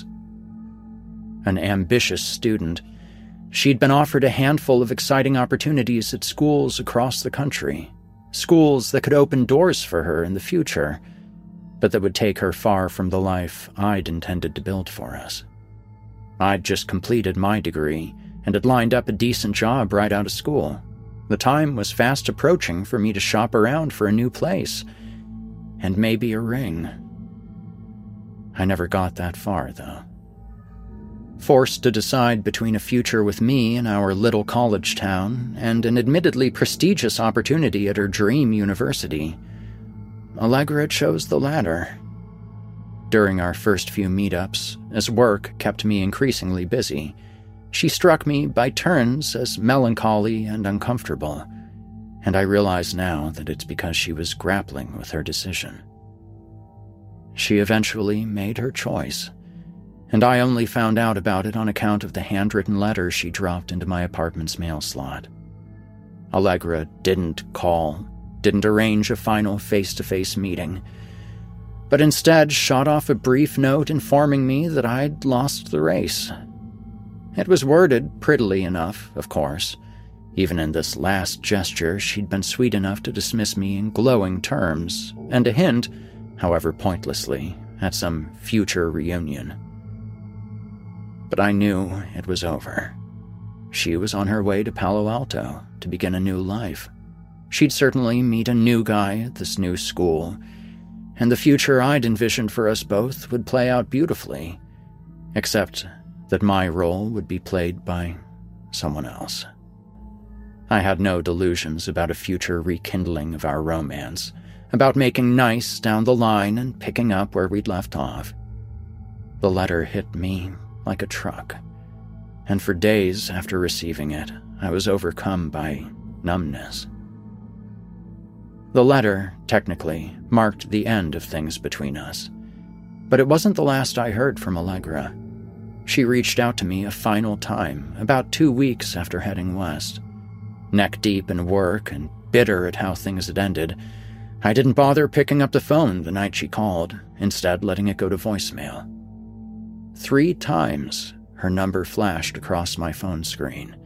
An ambitious student, she'd been offered a handful of exciting opportunities at schools across the country, schools that could open doors for her in the future, but that would take her far from the life I'd intended to build for us. I'd just completed my degree and had lined up a decent job right out of school. The time was fast approaching for me to shop around for a new place, and maybe a ring. I never got that far, though. Forced to decide between a future with me in our little college town and an admittedly prestigious opportunity at her dream university, Allegra chose the latter. During our first few meetups, as work kept me increasingly busy, she struck me by turns as melancholy and uncomfortable, and I realize now that it's because she was grappling with her decision. She eventually made her choice, and I only found out about it on account of the handwritten letter she dropped into my apartment's mail slot. Allegra didn't call, didn't arrange a final face-to-face meeting, but instead shot off a brief note informing me that I'd lost the race. It was worded prettily enough, of course. Even in this last gesture, she'd been sweet enough to dismiss me in glowing terms, and a hint, however pointlessly, at some future reunion. But I knew it was over. She was on her way to Palo Alto to begin a new life. She'd certainly meet a new guy at this new school, and the future I'd envisioned for us both would play out beautifully, except that my role would be played by someone else. I had no delusions about a future rekindling of our romance, about making nice down the line and picking up where we'd left off. The letter hit me like a truck, and for days after receiving it, I was overcome by numbness. The letter, technically, marked the end of things between us, but it wasn't the last I heard from Allegra. She reached out to me a final time, about two weeks after heading west. Neck deep in work and bitter at how things had ended, I didn't bother picking up the phone the night she called, instead letting it go to voicemail. Three times, her number flashed across my phone screen,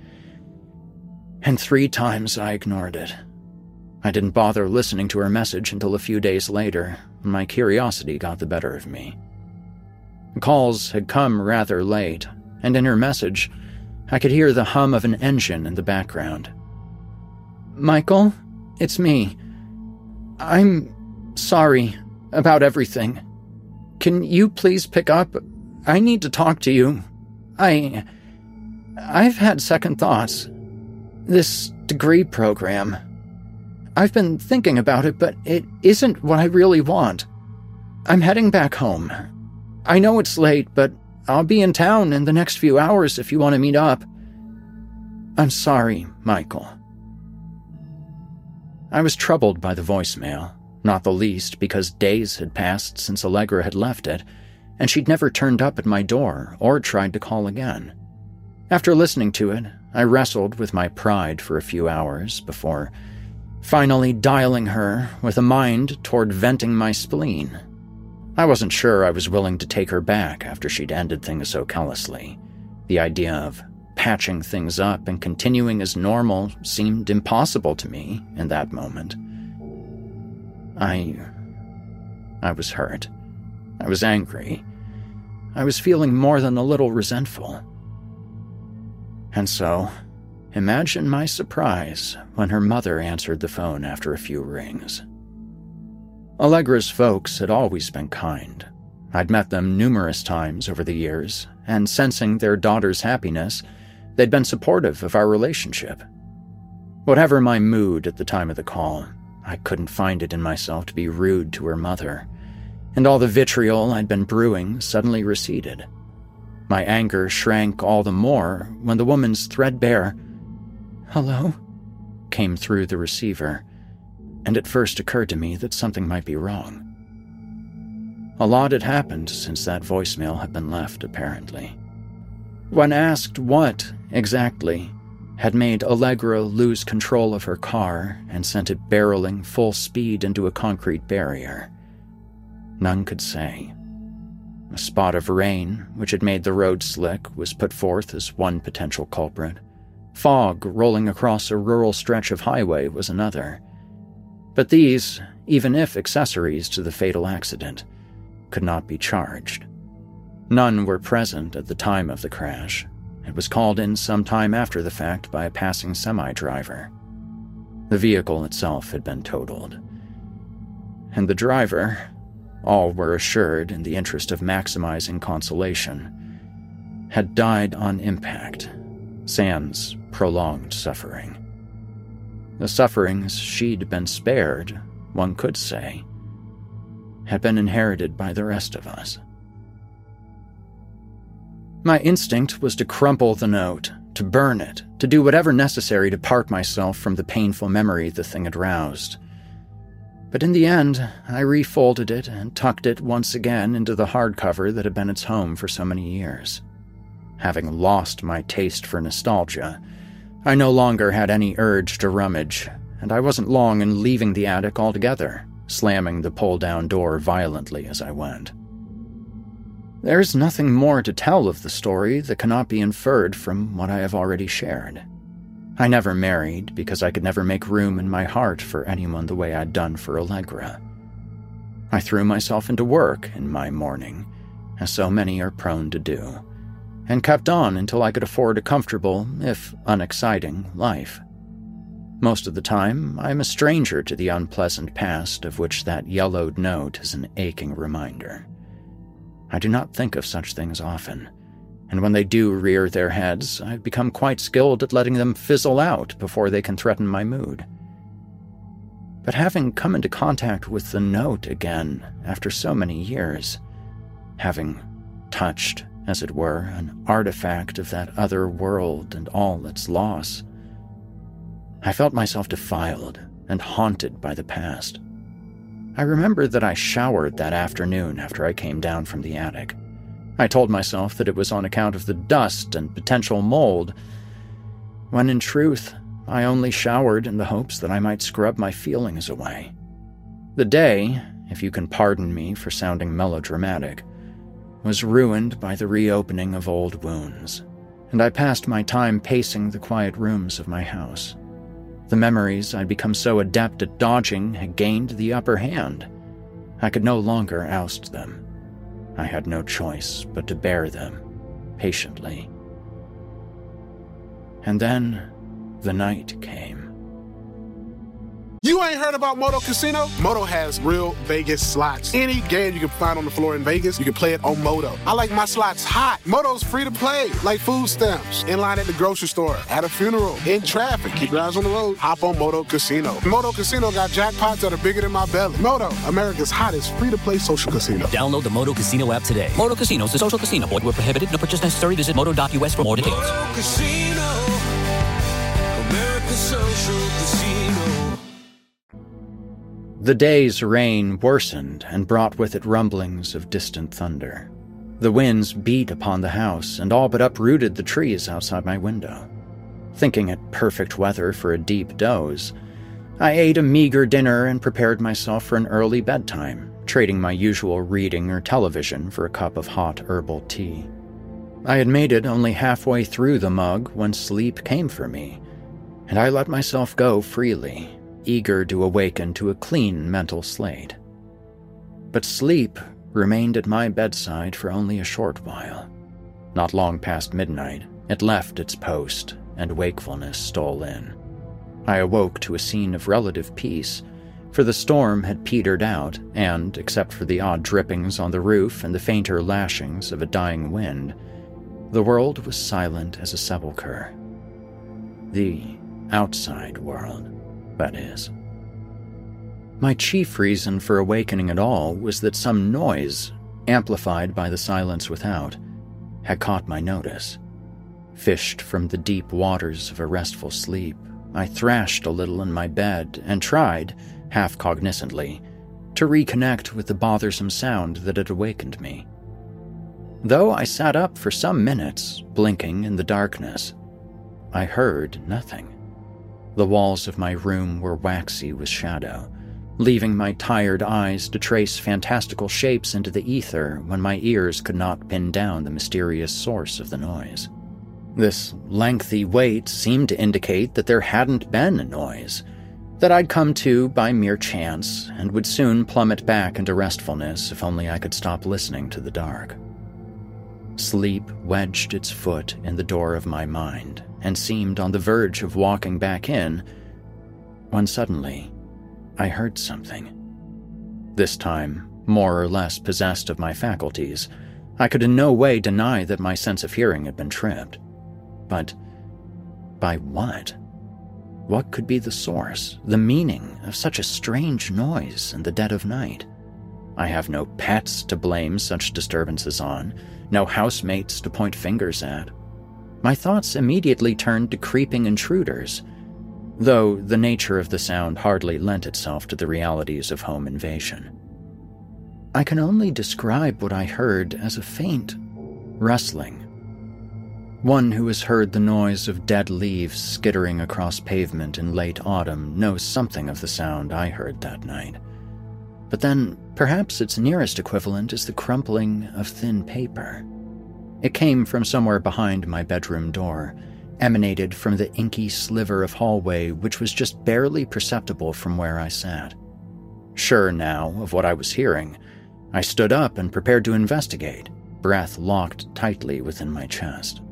and three times I ignored it. I didn't bother listening to her message until a few days later, when my curiosity got the better of me. The calls had come rather late, and in her message, I could hear the hum of an engine in the background. "Michael, it's me. I'm sorry about everything. Can you please pick up? I need to talk to you. I... I've had second thoughts. This degree program. I've been thinking about it, but it isn't what I really want. I'm heading back home. I know it's late, but I'll be in town in the next few hours if you want to meet up. I'm sorry, Michael." I was troubled by the voicemail, not the least because days had passed since Allegra had left it, and she'd never turned up at my door or tried to call again. After listening to it, I wrestled with my pride for a few hours before finally dialing her with a mind toward venting my spleen. I wasn't sure I was willing to take her back after she'd ended things so callously. The idea of patching things up and continuing as normal seemed impossible to me in that moment. I... I was hurt. I was angry. I was feeling more than a little resentful. And so, imagine my surprise when her mother answered the phone after a few rings. Allegra's folks had always been kind. I'd met them numerous times over the years, and sensing their daughter's happiness, they'd been supportive of our relationship. Whatever my mood at the time of the call, I couldn't find it in myself to be rude to her mother, and all the vitriol I'd been brewing suddenly receded. My anger shrank all the more when the woman's threadbare "Hello?" came through the receiver, and it first occurred to me that something might be wrong. A lot had happened since that voicemail had been left, apparently. When asked what, exactly, had made Allegra lose control of her car and sent it barreling full speed into a concrete barrier, none could say. A spot of rain, which had made the road slick, was put forth as one potential culprit. Fog rolling across a rural stretch of highway was another. But these, even if accessories to the fatal accident, could not be charged. None were present at the time of the crash. It was called in some time after the fact by a passing semi-driver. The vehicle itself had been totaled. And the driver, all were assured in the interest of maximizing consolation, had died on impact, sans prolonged suffering. The sufferings she'd been spared, one could say, had been inherited by the rest of us. My instinct was to crumple the note, to burn it, to do whatever necessary to part myself from the painful memory the thing had roused. But in the end, I refolded it and tucked it once again into the hardcover that had been its home for so many years. Having lost my taste for nostalgia, I no longer had any urge to rummage, and I wasn't long in leaving the attic altogether, slamming the pull-down door violently as I went. There's nothing more to tell of the story that cannot be inferred from what I have already shared. I never married because I could never make room in my heart for anyone the way I'd done for Allegra. I threw myself into work in my mourning, as so many are prone to do, and kept on until I could afford a comfortable, if unexciting, life. Most of the time, I am a stranger to the unpleasant past of which that yellowed note is an aching reminder. I do not think of such things often, and when they do rear their heads, I've become quite skilled at letting them fizzle out before they can threaten my mood. But having come into contact with the note again after so many years, having touched, as it were, an artifact of that other world and all its loss, I felt myself defiled and haunted by the past. I remember that I showered that afternoon after I came down from the attic. I told myself that it was on account of the dust and potential mold, when in truth, I only showered in the hopes that I might scrub my feelings away. The day, if you can pardon me for sounding melodramatic, was ruined by the reopening of old wounds, and I passed my time pacing the quiet rooms of my house. The memories I'd become so adept at dodging had gained the upper hand. I could no longer oust them. I had no choice but to bear them, patiently. And then, the night came. You ain't heard about Moto Casino? Moto has real Vegas slots. Any game you can find on the floor in Vegas, you can play it on Moto. I like my slots hot. Moto's free to play, like food stamps. In line at the grocery store, at a funeral, in traffic. Keep your eyes on the road. Hop on Moto Casino. Moto Casino got jackpots that are bigger than my belly. Moto, America's hottest free-to-play social casino. Download the Moto Casino app today. Moto Casino is a social casino. Void where prohibited. No purchase necessary. Visit moto dot U S for more details. Moto Casino, America's social casino. The day's rain worsened and brought with it rumblings of distant thunder. The winds beat upon the house and all but uprooted the trees outside my window. Thinking it perfect weather for a deep doze, I ate a meager dinner and prepared myself for an early bedtime, trading my usual reading or television for a cup of hot herbal tea. I had made it only halfway through the mug when sleep came for me, and I let myself go freely, eager to awaken to a clean mental slate. But sleep remained at my bedside for only a short while. Not long past midnight, it left its post, and wakefulness stole in. I awoke to a scene of relative peace, for the storm had petered out, and, except for the odd drippings on the roof and the fainter lashings of a dying wind, the world was silent as a sepulchre. The outside world, that is. My chief reason for awakening at all was that some noise, amplified by the silence without, had caught my notice. Fished from the deep waters of a restful sleep, I thrashed a little in my bed and tried, half cognizantly, to reconnect with the bothersome sound that had awakened me. Though I sat up for some minutes, blinking in the darkness, I heard nothing. The walls of my room were waxy with shadow, leaving my tired eyes to trace fantastical shapes into the ether when my ears could not pin down the mysterious source of the noise. This lengthy wait seemed to indicate that there hadn't been a noise, that I'd come to by mere chance and would soon plummet back into restfulness if only I could stop listening to the dark. Sleep wedged its foot in the door of my mind and seemed on the verge of walking back in, when suddenly I heard something. This time, more or less possessed of my faculties, I could in no way deny that my sense of hearing had been tripped. But by what? What could be the source, the meaning of such a strange noise in the dead of night? I have no pets to blame such disturbances on, no housemates to point fingers at. My thoughts immediately turned to creeping intruders, though the nature of the sound hardly lent itself to the realities of home invasion. I can only describe what I heard as a faint rustling. One who has heard the noise of dead leaves skittering across pavement in late autumn knows something of the sound I heard that night. But then, perhaps its nearest equivalent is the crumpling of thin paper. It came from somewhere behind my bedroom door, emanated from the inky sliver of hallway which was just barely perceptible from where I sat. Sure now of what I was hearing, I stood up and prepared to investigate, breath locked tightly within my chest.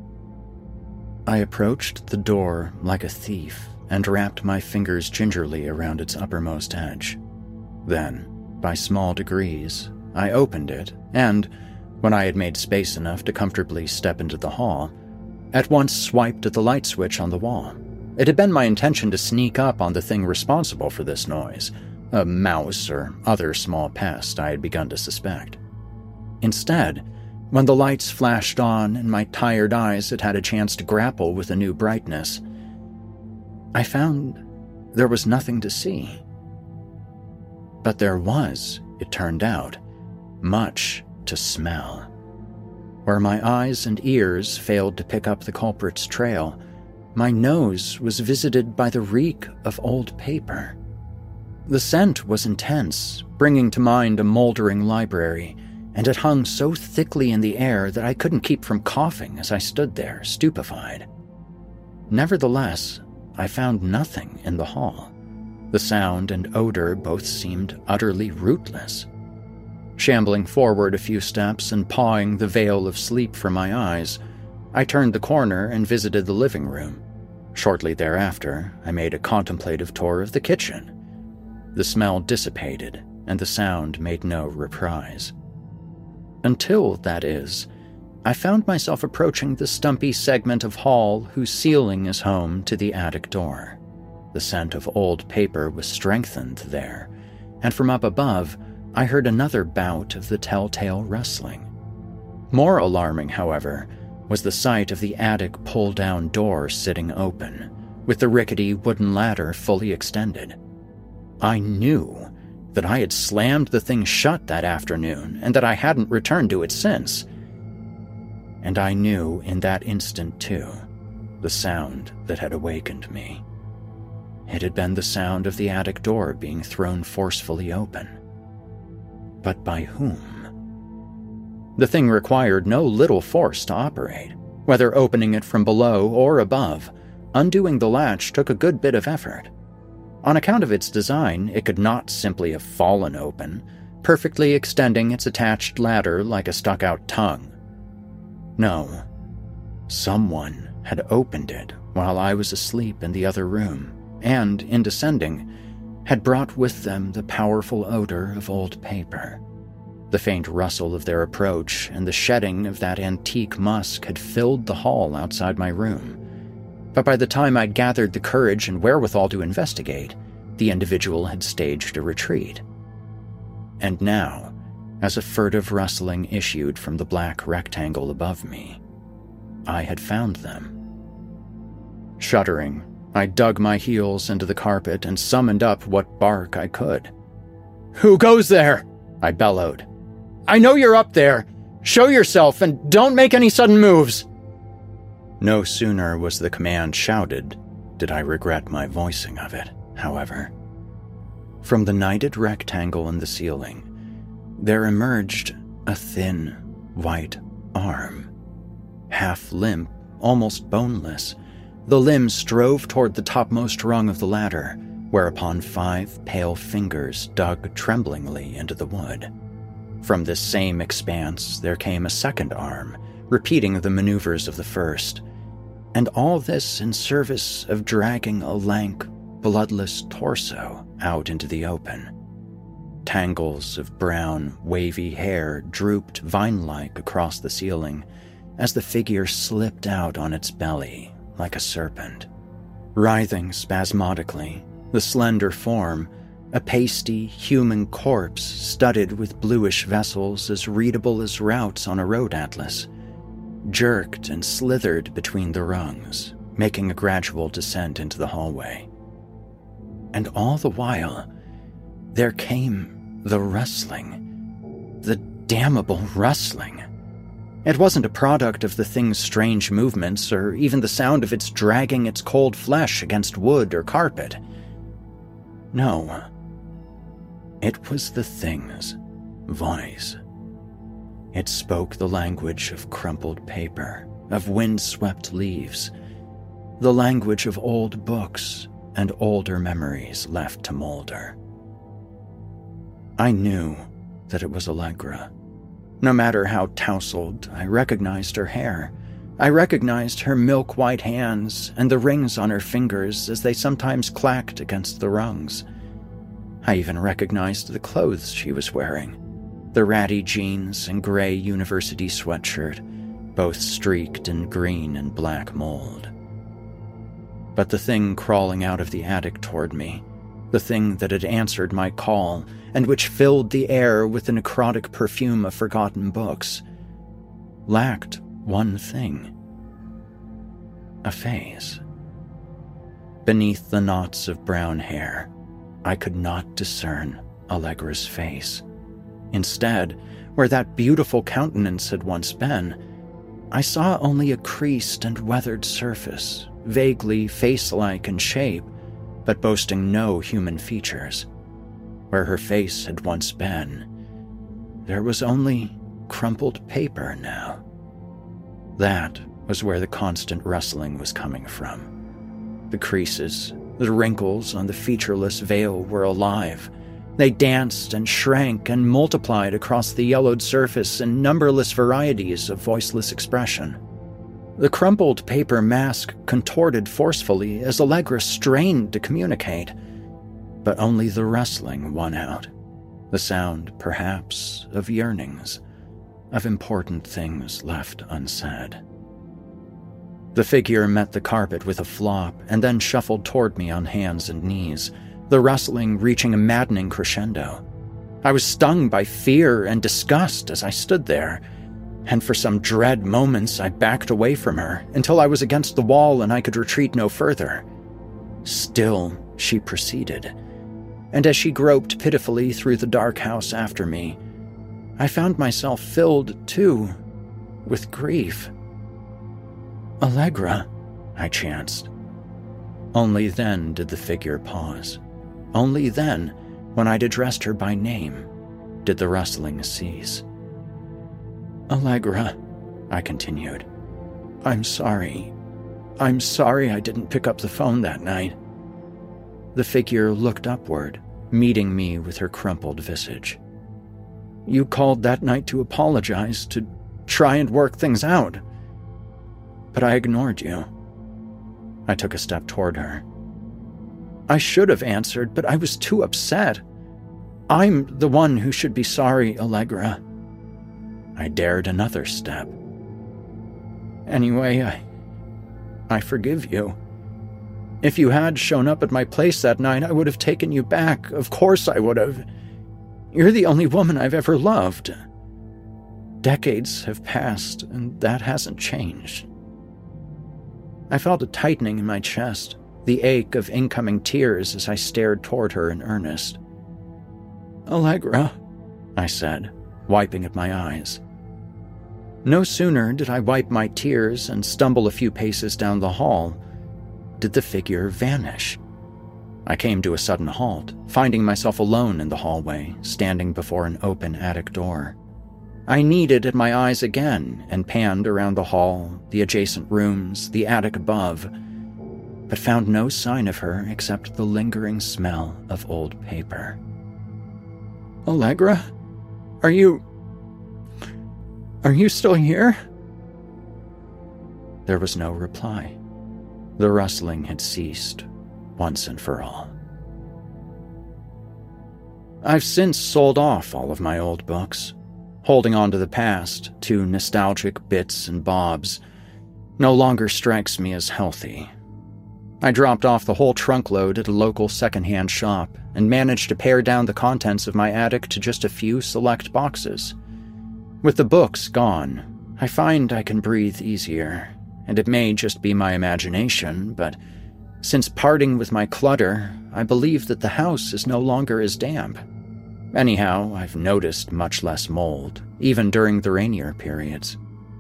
I approached the door like a thief and wrapped my fingers gingerly around its uppermost edge. Then, by small degrees, I opened it and, when I had made space enough to comfortably step into the hall, at once swiped at the light switch on the wall. It had been my intention to sneak up on the thing responsible for this noise, a mouse or other small pest I had begun to suspect. Instead, when the lights flashed on and my tired eyes had had a chance to grapple with a new brightness, I found there was nothing to see. But there was, it turned out, much to smell. Where my eyes and ears failed to pick up the culprit's trail, my nose was visited by the reek of old paper. The scent was intense, bringing to mind a moldering library, and it hung so thickly in the air that I couldn't keep from coughing as I stood there, stupefied. Nevertheless, I found nothing in the hall. The sound and odor both seemed utterly rootless. Shambling forward a few steps and pawing the veil of sleep from my eyes, I turned the corner and visited the living room. Shortly thereafter, I made a contemplative tour of the kitchen. The smell dissipated, and the sound made no reprise. Until, that is, I found myself approaching the stumpy segment of hall whose ceiling is home to the attic door. The scent of old paper was strengthened there, and from up above, I heard another bout of the telltale rustling. More alarming, however, was the sight of the attic pull-down door sitting open, with the rickety wooden ladder fully extended. I knew that I had slammed the thing shut that afternoon and that I hadn't returned to it since. And I knew in that instant, too, the sound that had awakened me. It had been the sound of the attic door being thrown forcefully open. But by whom? The thing required no little force to operate. Whether opening it from below or above, undoing the latch took a good bit of effort. On account of its design, it could not simply have fallen open, perfectly extending its attached ladder like a stuck-out tongue. No, someone had opened it while I was asleep in the other room, and, in descending, had brought with them the powerful odor of old paper. The faint rustle of their approach and the shedding of that antique musk had filled the hall outside my room. But by the time I'd gathered the courage and wherewithal to investigate, the individual had staged a retreat. And now, as a furtive rustling issued from the black rectangle above me, I had found them. Shuddering, I dug my heels into the carpet and summoned up what bark I could. "Who goes there?" I bellowed. "I know you're up there. Show yourself and don't make any sudden moves." No sooner was the command shouted did I regret my voicing of it, however. From the nighted rectangle in the ceiling, there emerged a thin, white arm. Half limp, almost boneless, the limb strove toward the topmost rung of the ladder, whereupon five pale fingers dug tremblingly into the wood. From this same expanse there came a second arm, repeating the maneuvers of the first, and all this in service of dragging a lank, bloodless torso out into the open. Tangles of brown, wavy hair drooped vine-like across the ceiling as the figure slipped out on its belly like a serpent. Writhing spasmodically, the slender form, a pasty, human corpse studded with bluish vessels as readable as routes on a road atlas, jerked and slithered between the rungs, making a gradual descent into the hallway. And all the while, there came the rustling, the damnable rustling. It wasn't a product of the thing's strange movements or even the sound of its dragging its cold flesh against wood or carpet. No, it was the thing's voice. It spoke the language of crumpled paper, of wind-swept leaves, the language of old books and older memories left to molder. I knew that it was Allegra. No matter how tousled, I recognized her hair. I recognized her milk-white hands and the rings on her fingers as they sometimes clacked against the rungs. I even recognized the clothes she was wearing, the ratty jeans and gray university sweatshirt, both streaked in green and black mold. But the thing crawling out of the attic toward me, the thing that had answered my call and which filled the air with the necrotic perfume of forgotten books, lacked one thing: a face. Beneath the knots of brown hair, I could not discern Allegra's face. Instead, where that beautiful countenance had once been, I saw only a creased and weathered surface, vaguely face-like in shape, but boasting no human features. Where her face had once been, there was only crumpled paper now. That was where the constant rustling was coming from. The creases, the wrinkles on the featureless veil were alive. They danced and shrank and multiplied across the yellowed surface in numberless varieties of voiceless expression. The crumpled paper mask contorted forcefully as Allegra strained to communicate, but only the rustling won out. The sound, perhaps, of yearnings, of important things left unsaid. The figure met the carpet with a flop and then shuffled toward me on hands and knees, the rustling reaching a maddening crescendo. I was stung by fear and disgust as I stood there, and for some dread moments I backed away from her until I was against the wall and I could retreat no further. Still, she proceeded, and as she groped pitifully through the dark house after me, I found myself filled, too, with grief. "Allegra," I chanced. Only then did the figure pause. Only then, when I'd addressed her by name, did the rustling cease. "Allegra," I continued, "I'm sorry. I'm sorry I didn't pick up the phone that night." The figure looked upward, meeting me with her crumpled visage. "You called that night to apologize, to try and work things out. But I ignored you." I took a step toward her. "I should have answered, but I was too upset. I'm the one who should be sorry, Allegra." I dared another step. "Anyway, I... I forgive you. If you had shown up at my place that night, I would have taken you back. Of course I would have. You're the only woman I've ever loved. Decades have passed, and that hasn't changed." I felt a tightening in my chest, the ache of incoming tears as I stared toward her in earnest. "Allegra," I said, wiping at my eyes. No sooner did I wipe my tears and stumble a few paces down the hall did the figure vanish. I came to a sudden halt, finding myself alone in the hallway, standing before an open attic door. I kneaded at my eyes again and panned around the hall, the adjacent rooms, the attic above, but found no sign of her except the lingering smell of old paper. "Allegra? Are you... Are you still here?" There was no reply. The rustling had ceased, once and for all. I've since sold off all of my old books. Holding on to the past, to nostalgic bits and bobs, no longer strikes me as healthy. I dropped off the whole trunk load at a local secondhand shop and managed to pare down the contents of my attic to just a few select boxes. With the books gone, I find I can breathe easier, and it may just be my imagination, but since parting with my clutter, I believe that the house is no longer as damp. Anyhow, I've noticed much less mold, even during the rainier periods.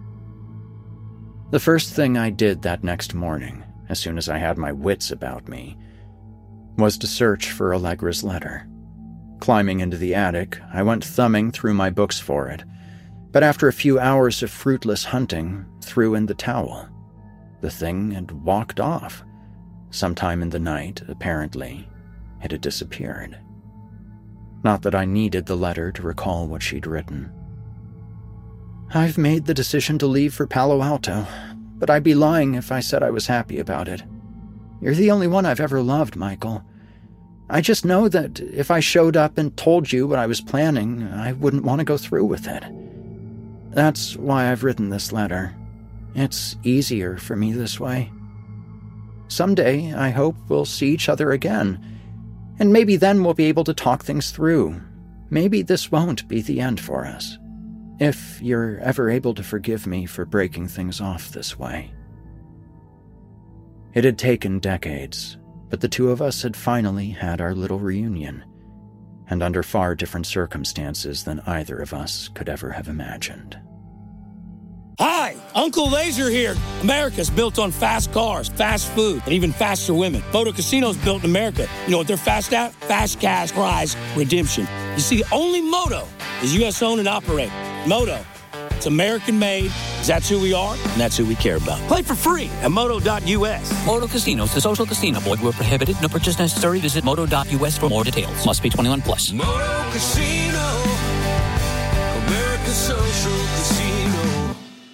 The first thing I did that next morning, as soon as I had my wits about me, was to search for Allegra's letter. Climbing into the attic, I went thumbing through my books for it, but after a few hours of fruitless hunting, threw in the towel. The thing had walked off. Sometime in the night, apparently, it had disappeared. Not that I needed the letter to recall what she'd written. "I've made the decision to leave for Palo Alto, but I'd be lying if I said I was happy about it. You're the only one I've ever loved, Michael. I just know that if I showed up and told you what I was planning, I wouldn't want to go through with it. That's why I've written this letter. It's easier for me this way. Someday, I hope we'll see each other again, and maybe then we'll be able to talk things through. Maybe this won't be the end for us. If you're ever able to forgive me for breaking things off this way." It had taken decades, but the two of us had finally had our little reunion, and under far different circumstances than either of us could ever have imagined. Hi, Uncle Laser here. America's built on fast cars, fast food, and even faster women. Photo Casino's built in America. You know what they're fast at? Fast cash prize redemption. You see, only Moto is U S owned and operated. Moto, it's American made, that's who we are, and that's who we care about. Play for free at moto dot U S. Moto Casino is a social casino. Void where prohibited. No purchase necessary. Visit moto dot U S for more details. Must be twenty-one plus. Moto Casino, America's social casino.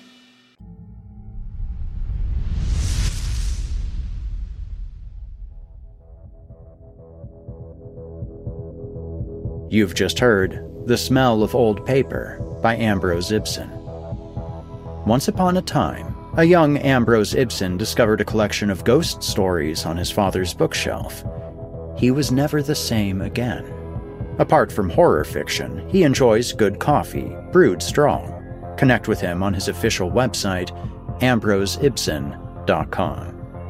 You've just heard The Smell of Old Paper by Ambrose Ibsen. Once upon a time, a young Ambrose Ibsen discovered a collection of ghost stories on his father's bookshelf. He was never the same again. Apart from horror fiction, he enjoys good coffee, brewed strong. Connect with him on his official website, ambrose ibsen dot com.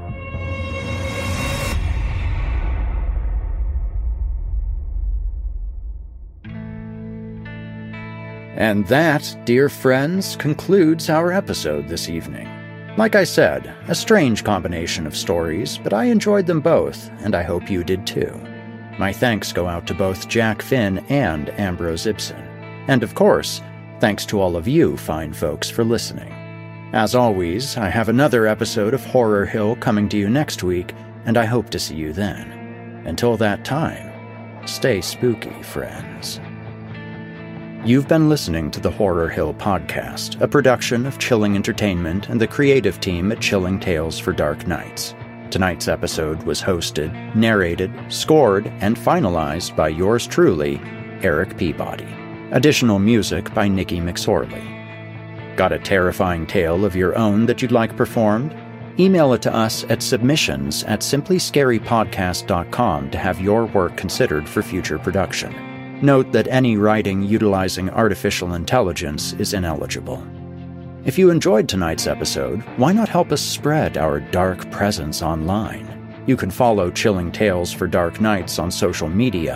And that, dear friends, concludes our episode this evening. Like I said, a strange combination of stories, but I enjoyed them both, and I hope you did too. My thanks go out to both Jack Finn and Ambrose Ibsen. And of course, thanks to all of you fine folks for listening. As always, I have another episode of Horror Hill coming to you next week, and I hope to see you then. Until that time, stay spooky, friends. You've been listening to the Horror Hill Podcast, a production of Chilling Entertainment and the creative team at Chilling Tales for Dark Nights. Tonight's episode was hosted, narrated, scored, and finalized by yours truly, Eric Peabody. Additional music by Nikki McSorley. Got a terrifying tale of your own that you'd like performed? Email it to us at submissions at simply scary podcast dot com to have your work considered for future production. Note that any writing utilizing artificial intelligence is ineligible. If you enjoyed tonight's episode, why not help us spread our dark presence online? You can follow Chilling Tales for Dark Nights on social media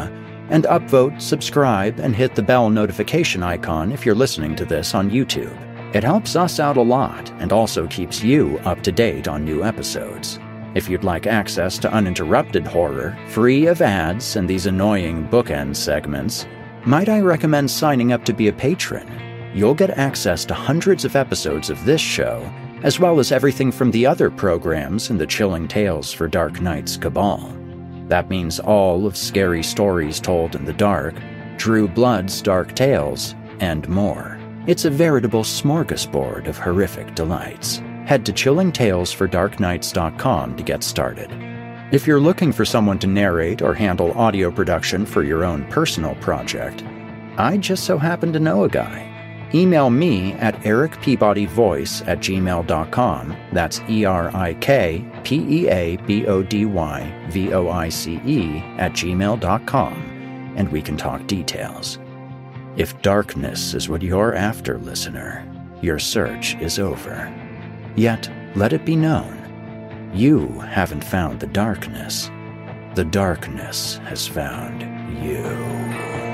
And upvote, subscribe, and hit the bell notification icon if you're listening to this on YouTube. It helps us out a lot and also keeps you up to date on new episodes. If you'd like access to uninterrupted horror, free of ads and these annoying bookend segments, might I recommend signing up to be a patron? You'll get access to hundreds of episodes of this show, as well as everything from the other programs in the Chilling Tales for Dark Nights Cabal. That means all of Scary Stories Told in the Dark, Drew Blood's Dark Tales, and more. It's a veritable smorgasbord of horrific delights. Head to chilling tales for dark nights dot com to get started. If you're looking for someone to narrate or handle audio production for your own personal project, I just so happen to know a guy. Email me at ericpeabodyvoice at gmail dot com. That's E R I K P E A B O D Y V O I C E at gmail dot com, and we can talk details. If darkness is what you're after, listener, your search is over. Yet, let it be known, you haven't found the darkness. The darkness has found you.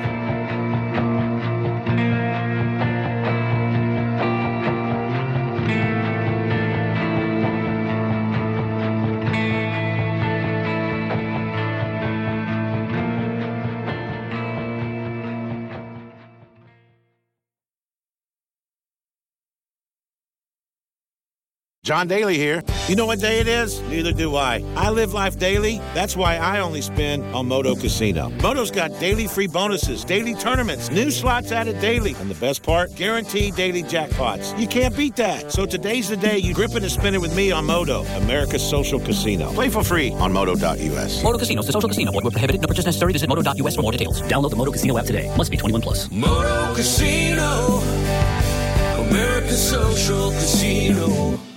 John Daly here. You know what day it is? Neither do I. I live life daily. That's why I only spin on Moto Casino. Moto's got daily free bonuses, daily tournaments, new slots added daily, and the best part, guaranteed daily jackpots. You can't beat that. So today's the day you grip it and spin it with me on Moto, America's social casino. Play for free on moto dot U S. Moto Casino, the social casino. Void where prohibited. No purchase necessary. Visit moto dot U S for more details. Download the Moto Casino app today. Must be twenty-one plus. Moto Casino, America's social casino.